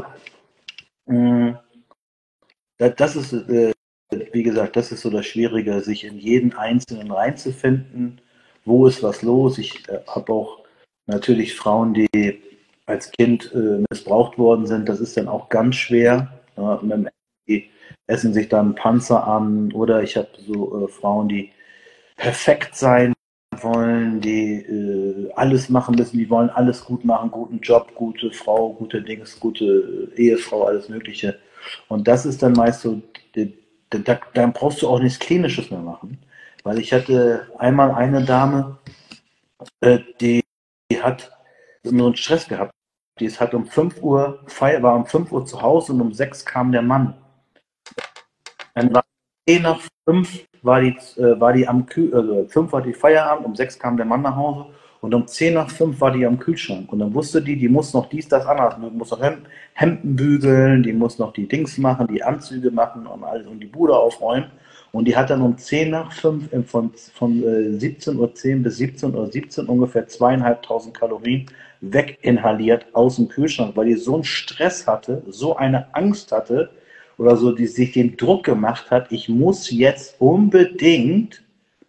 A: das ist, wie gesagt, das ist so das Schwierige, sich in jeden Einzelnen reinzufinden. Wo ist was los? Ich habe auch natürlich Frauen, die als Kind missbraucht worden sind. Das ist dann auch ganz schwer. Die essen sich dann Panzer an. Oder ich habe so Frauen, die perfekt sein wollen, die alles machen müssen. Die wollen alles gut machen. Guten Job, gute Frau, gute Dings, gute Ehefrau, alles Mögliche. Und das ist dann meist so, dann brauchst du auch nichts Klinisches mehr machen. Weil ich hatte einmal eine Dame, die hat so einen Stress gehabt. Die hat um 5 Uhr, war um 5 Uhr zu Hause und um 6 kam der Mann. Dann war 10 nach 5 war die am also 5 war die Feierabend, um 6 kam der Mann nach Hause und um 10 nach 5 war die am Kühlschrank. Und dann wusste die muss noch dies, das, anderes. Die muss noch Hemden bügeln, die muss noch die Dings machen, die Anzüge machen und alles und die Bude aufräumen. Und die hat dann um 10 nach 5 von 17:10 Uhr bis 17:17 Uhr ungefähr 2.500 Kalorien weginhaliert aus dem Kühlschrank, weil die so einen Stress hatte, so eine Angst hatte oder so, die sich den Druck gemacht hat, ich muss jetzt unbedingt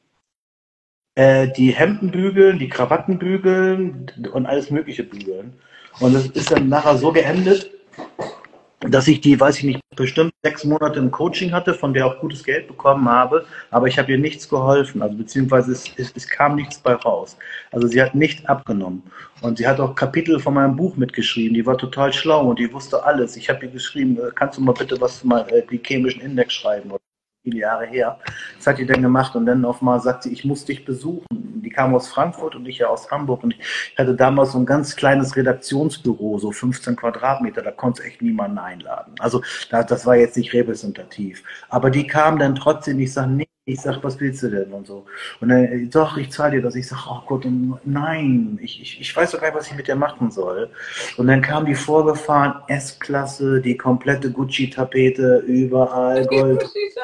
A: die Hemden bügeln, die Krawatten bügeln und alles Mögliche bügeln. Und es ist dann nachher so geendet, dass ich die, weiß ich nicht, bestimmt 6 Monate im Coaching hatte, von der auch gutes Geld bekommen habe, aber ich habe ihr nichts geholfen, also beziehungsweise es kam nichts bei raus. Also sie hat nicht abgenommen und sie hat auch Kapitel von meinem Buch mitgeschrieben, die war total schlau und die wusste alles. Ich habe ihr geschrieben, kannst du mal bitte was mal glykämischen Index schreiben? Viele Jahre her. Das hat die dann gemacht und dann auf mal sagt sie, ich muss dich besuchen. Die kam aus Frankfurt und ich ja aus Hamburg und ich hatte damals so ein ganz kleines Redaktionsbüro, so 15 Quadratmeter, da konnte echt niemanden einladen. Also das war jetzt nicht repräsentativ. Aber die kam dann trotzdem, ich sage, nee, ich sag, was willst du denn und so. Und dann, doch, ich zahle dir das. Ich sage, oh Gott, nein, ich weiß doch gar nicht, was ich mit dir machen soll. Und dann kam die vorgefahren, S-Klasse, die komplette Gucci-Tapete, überall Gold.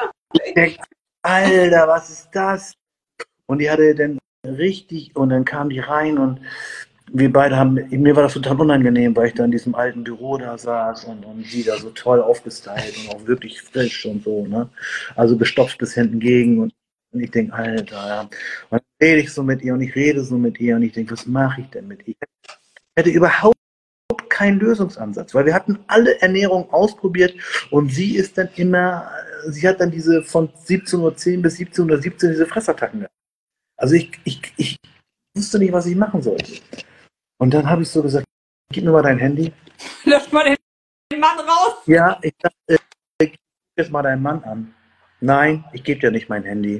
A: Alter, was ist das? Und die hatte dann richtig, und dann kam die rein und wir beide mir war das total unangenehm, weil ich da in diesem alten Büro da saß und sie da so toll aufgestylt und auch wirklich frisch und so, ne? Also gestopft bis hinten gegen und Und ich denke, Alter, ja. Und dann rede ich so mit ihr und ich rede so mit ihr und ich denke, was mache ich denn mit ihr? Ich hätte überhaupt keinen Lösungsansatz, weil wir hatten alle Ernährung ausprobiert und sie ist dann immer, sie hat dann diese von 17:10 bis 17:17 diese Fressattacken gehabt. Also ich wusste nicht, was ich machen sollte. Und dann habe ich so gesagt, gib mir mal dein Handy.
B: Löscht mal den Mann raus.
A: Ja, ich dachte, gib jetzt mal deinen Mann an. Nein, ich gebe dir nicht mein Handy.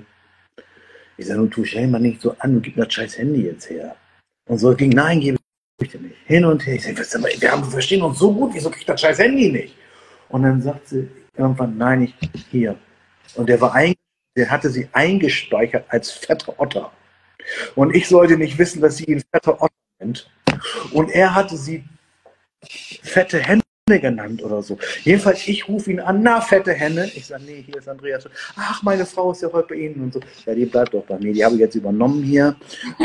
A: Ich sage, nun tu stell mal nicht so an und gib mir das scheiß Handy jetzt her. Und so ging, nein, gebe ich dir nicht. Hin und her. Ich sage, wir verstehen uns so gut, wieso krieg ich das scheiß Handy nicht? Und dann sagt sie irgendwann, nein, hier. Und der hatte sie eingespeichert als fetter Otter. Und ich sollte nicht wissen, dass sie ihn fetter Otter nennt. Und er hatte sie fette Henne genannt oder so. Jedenfalls, ich rufe ihn an, na, fette Henne. Ich sage, nee, hier ist Andreas. Ach, meine Frau ist ja heute bei Ihnen und so. Ja, die bleibt doch bei mir. Die habe ich jetzt übernommen hier.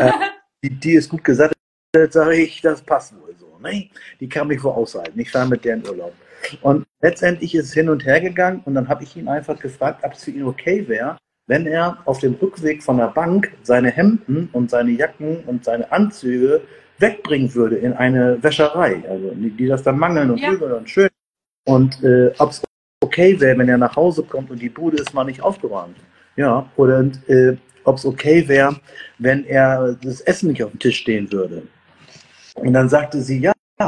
A: Die ist gut gesattelt, sage ich, das passt wohl so. Ne? Die kann mich wohl aushalten. Ich fahre mit der in Urlaub. Und letztendlich ist es hin und her gegangen und dann habe ich ihn einfach gefragt, ob es für ihn okay wäre, wenn er auf dem Rückweg von der Bank seine Hemden und seine Jacken und seine Anzüge wegbringen würde in eine Wäscherei, also die das dann mangeln und bügeln und schön. Und ob es okay wäre, wenn er nach Hause kommt und die Bude ist mal nicht aufgeräumt. Ja, oder ob es okay wäre, wenn er das Essen nicht auf dem Tisch stehen würde. Und dann sagte sie,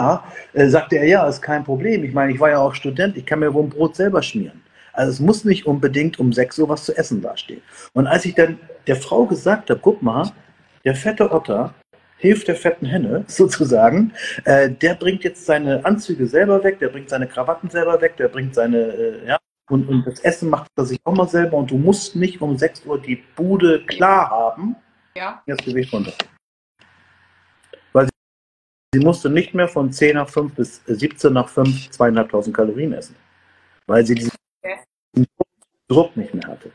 A: sagte er, ja, ist kein Problem. Ich meine, ich war ja auch Student, ich kann mir wohl ein Brot selber schmieren. Also es muss nicht unbedingt um 6 Uhr was zu essen dastehen. Und als ich dann der Frau gesagt habe, guck mal, der fette Otter hilft der fetten Henne sozusagen, der bringt jetzt seine Anzüge selber weg, der bringt seine Krawatten selber weg, der bringt seine, und das Essen macht er sich auch mal selber und du musst nicht um 6 Uhr die Bude klar haben, das Gewicht runter. Weil sie musste nicht mehr von 10 nach 5 bis 17 nach 5 2.500 Kalorien essen, weil sie diesen Druck nicht mehr hatte.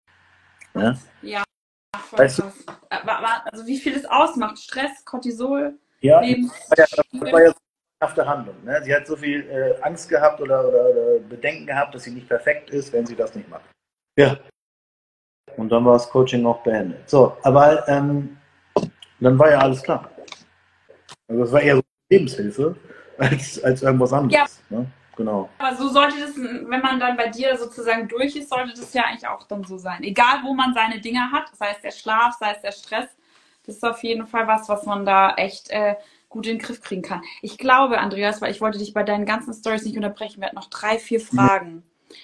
B: Ja. Weißt du? Also wie viel es ausmacht, Stress, Cortisol,
A: ja, das war ja auf der Handlung. Ne? Sie hat so viel Angst gehabt oder Bedenken gehabt, dass sie nicht perfekt ist, wenn sie das nicht macht. Ja. Und dann war das Coaching auch beendet. So, aber dann war ja alles klar. Also das war eher so Lebenshilfe als irgendwas anderes. Ja. Ne? Genau.
B: Aber so sollte das, wenn man dann bei dir sozusagen durch ist, sollte das ja eigentlich auch dann so sein. Egal, wo man seine Dinge hat, sei es der Schlaf, sei es der Stress, das ist auf jeden Fall was man da echt gut in den Griff kriegen kann. Ich glaube, Andreas, weil ich wollte dich bei deinen ganzen Storys nicht unterbrechen, wir hatten noch 3, 4 Fragen.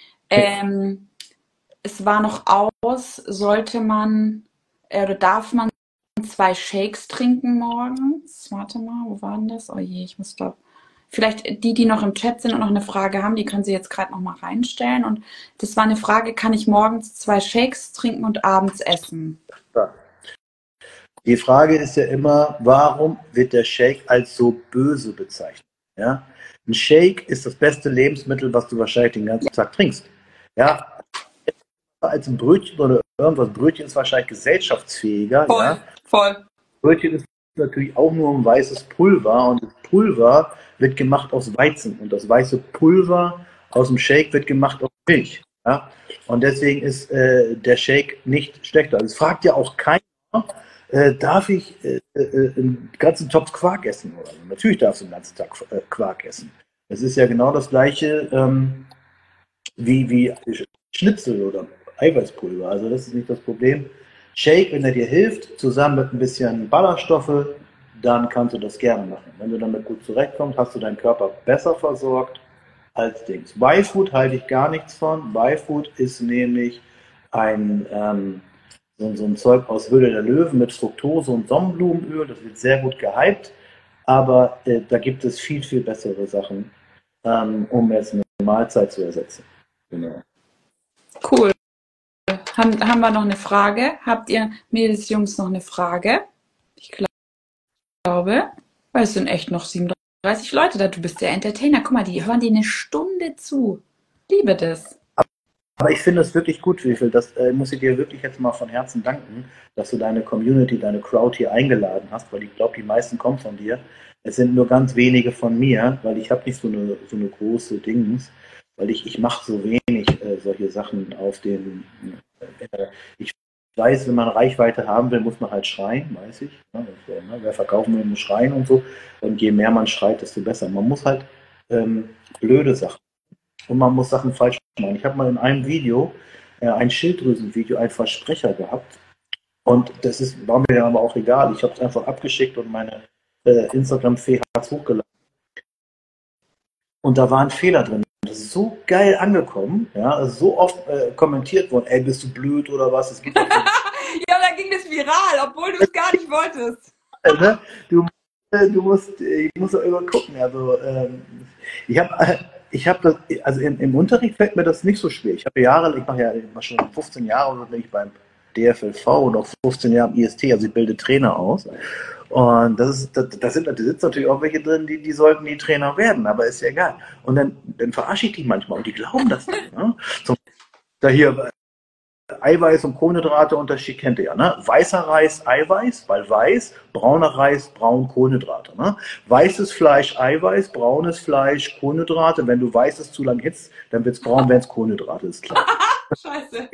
B: Es war noch sollte man oder darf man 2 Shakes trinken morgens? Warte mal, wo war denn das? Oh je, ich muss glaube vielleicht die noch im Chat sind und noch eine Frage haben, die können Sie jetzt gerade noch mal reinstellen. Und das war eine Frage, kann ich morgens 2 Shakes trinken und abends essen?
A: Ja. Die Frage ist ja immer, warum wird der Shake als so böse bezeichnet? Ja? Ein Shake ist das beste Lebensmittel, was du wahrscheinlich den ganzen Tag trinkst. Ja? Als ein Brötchen oder irgendwas. Brötchen ist wahrscheinlich gesellschaftsfähiger.
B: Voll.
A: Brötchen ist natürlich auch nur ein weißes Pulver und das Pulver wird gemacht aus Weizen und das weiße Pulver aus dem Shake wird gemacht aus Milch. Ja? Und deswegen ist der Shake nicht schlechter. Also es fragt ja auch keiner, darf ich einen ganzen Topf Quark essen? Oder? Natürlich darfst du einen ganzen Tag Quark essen. Das ist ja genau das gleiche wie Schnitzel oder Eiweißpulver. Also das ist nicht das Problem. Shake, wenn er dir hilft, zusammen mit ein bisschen Ballaststoffe, dann kannst du das gerne machen. Wenn du damit gut zurechtkommst, hast du deinen Körper besser versorgt als Dings. Y-Food halte ich gar nichts von. Y-Food ist nämlich so ein Zeug aus Höhle der Löwen mit Fructose und Sonnenblumenöl. Das wird sehr gut gehypt, aber da gibt es viel, viel bessere Sachen, um jetzt eine Mahlzeit zu ersetzen. Genau.
B: Cool. Haben wir noch eine Frage? Habt ihr Mädels, Jungs noch eine Frage? Ich glaube, weil es sind echt noch 37 Leute da. Du bist der Entertainer. Guck mal, die hören dir eine Stunde zu. Liebe das.
A: Aber ich finde es wirklich gut, Wifel. Das muss ich dir wirklich jetzt mal von Herzen danken, dass du deine Community, deine Crowd hier eingeladen hast, weil ich glaube, die meisten kommen von dir. Es sind nur ganz wenige von mir, weil ich habe nicht so eine große Dings, weil ich mache so wenig solche Sachen auf den. Ich weiß, wenn man Reichweite haben will, muss man halt schreien, weiß ich. Ne? Wer verkaufen will, muss schreien und so. Und je mehr man schreit, desto besser. Man muss halt blöde Sachen und man muss Sachen falsch machen. Ich habe mal in einem Video, ein Schilddrüsenvideo, einen Versprecher gehabt. Und war mir dann aber auch egal. Ich habe es einfach abgeschickt und meine Instagram-Fee hat es hochgeladen. Und da war ein Fehler drin. Das ist so geil angekommen, ja, also so oft kommentiert worden, ey, bist du blöd oder was? Es gibt
B: Ja, da ging das viral, obwohl du es gar nicht wolltest.
A: ne? Ich muss auch immer gucken. Also ich habe das, also im Unterricht fällt mir das nicht so schwer. Ich mache ja schon 15 Jahre oder bin ich beim DFLV und auch 15 Jahre im IST, also ich bilde Trainer aus. Und da sitzen natürlich auch welche drin, die sollten die Trainer werden, aber ist ja egal. Und dann verarsche ich die manchmal und die glauben das nicht. Ne? Da hier Eiweiß und Kohlenhydrate Unterschied kennt ihr ja, ne? Weißer Reis, Eiweiß, weil weiß, brauner Reis, braun, Kohlenhydrate, ne? Weißes Fleisch, Eiweiß, braunes Fleisch, Kohlenhydrate. Wenn du weißes zu lang hitzt, dann wird es braun, wenn es Kohlenhydrate ist, klar.
B: Scheiße.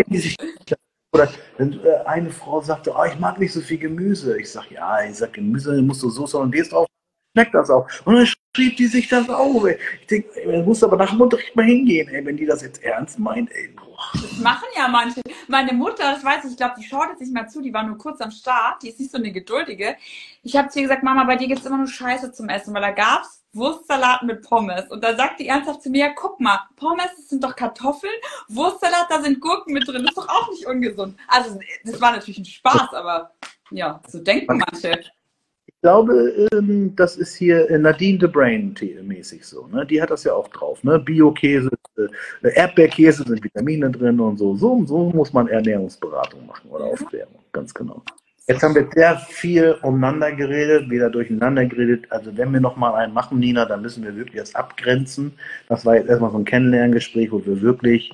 A: Oder eine Frau sagte, oh, ich mag nicht so viel Gemüse. Ich sag, ja, Gemüse musst du Soße und Hollandaise drauf, schmeckt das auch. Und dann schrieb die sich das auf. Ey. Ich denke, man muss aber nach dem Unterricht mal hingehen, ey, wenn die das jetzt ernst meint. Ey.
B: Das machen ja manche. Meine Mutter, das weiß ich glaube, die schaut jetzt nicht mal zu, die war nur kurz am Start, die ist nicht so eine Geduldige. Ich habe zu ihr gesagt, Mama, bei dir gibt es immer nur Scheiße zum Essen, weil da gab es Wurstsalat mit Pommes. Und da sagt die ernsthaft zu mir, guck mal, Pommes, das sind doch Kartoffeln, Wurstsalat, da sind Gurken mit drin, das ist doch auch nicht ungesund. Also das war natürlich ein Spaß, aber ja, so denken manche.
A: Ich glaube, das ist hier Nadine the Brain mäßig so. Ne? Die hat das ja auch drauf. Ne? Bio-Käse, Erdbeerkäse sind Vitamine drin und so. So muss man Ernährungsberatung machen oder Aufklärung, ganz genau. Jetzt haben wir sehr viel umeinander geredet, wieder durcheinander geredet. Also wenn wir nochmal einen machen, Nina, dann müssen wir wirklich das abgrenzen. Das war jetzt erstmal so ein Kennenlerngespräch, wo wir wirklich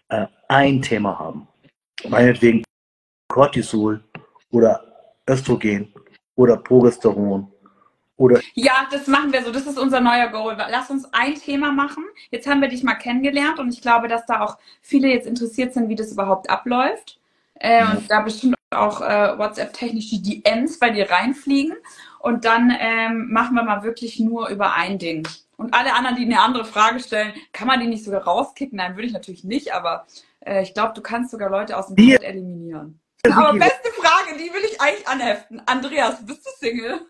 A: ein Thema haben. Meinetwegen Cortisol oder Östrogen oder Progesteron oder...
B: Ja, das machen wir so. Das ist unser neuer Goal. Lass uns ein Thema machen. Jetzt haben wir dich mal kennengelernt und ich glaube, dass da auch viele jetzt interessiert sind, wie das überhaupt abläuft. Und da bestimmt auch WhatsApp-technisch die DMs bei dir reinfliegen. Und dann machen wir mal wirklich nur über ein Ding. Und alle anderen, die eine andere Frage stellen, kann man die nicht sogar rauskicken? Nein, würde ich natürlich nicht, aber ich glaube, du kannst sogar Leute aus dem Chat eliminieren. Aber beste Frage, die will ich eigentlich anheften. Andreas, bist du Single?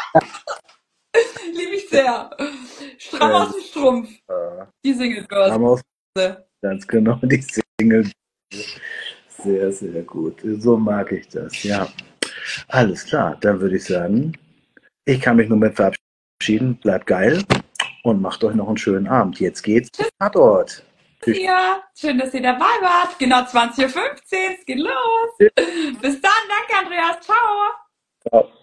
B: Liebe ich sehr. Stramm aus dem Strumpf. Die Single Girls.
A: Ganz genau, die Single. Sehr, sehr gut. So mag ich das, ja. Alles klar, dann würde ich sagen, ich kann mich nur mit verabschieden. Bleibt geil und macht euch noch einen schönen Abend. Jetzt geht's zum Tatort.
B: Ja, schön, dass ihr dabei wart. Genau 20:15 Uhr, es geht los. Bis dann, danke Andreas, ciao.
A: Ciao.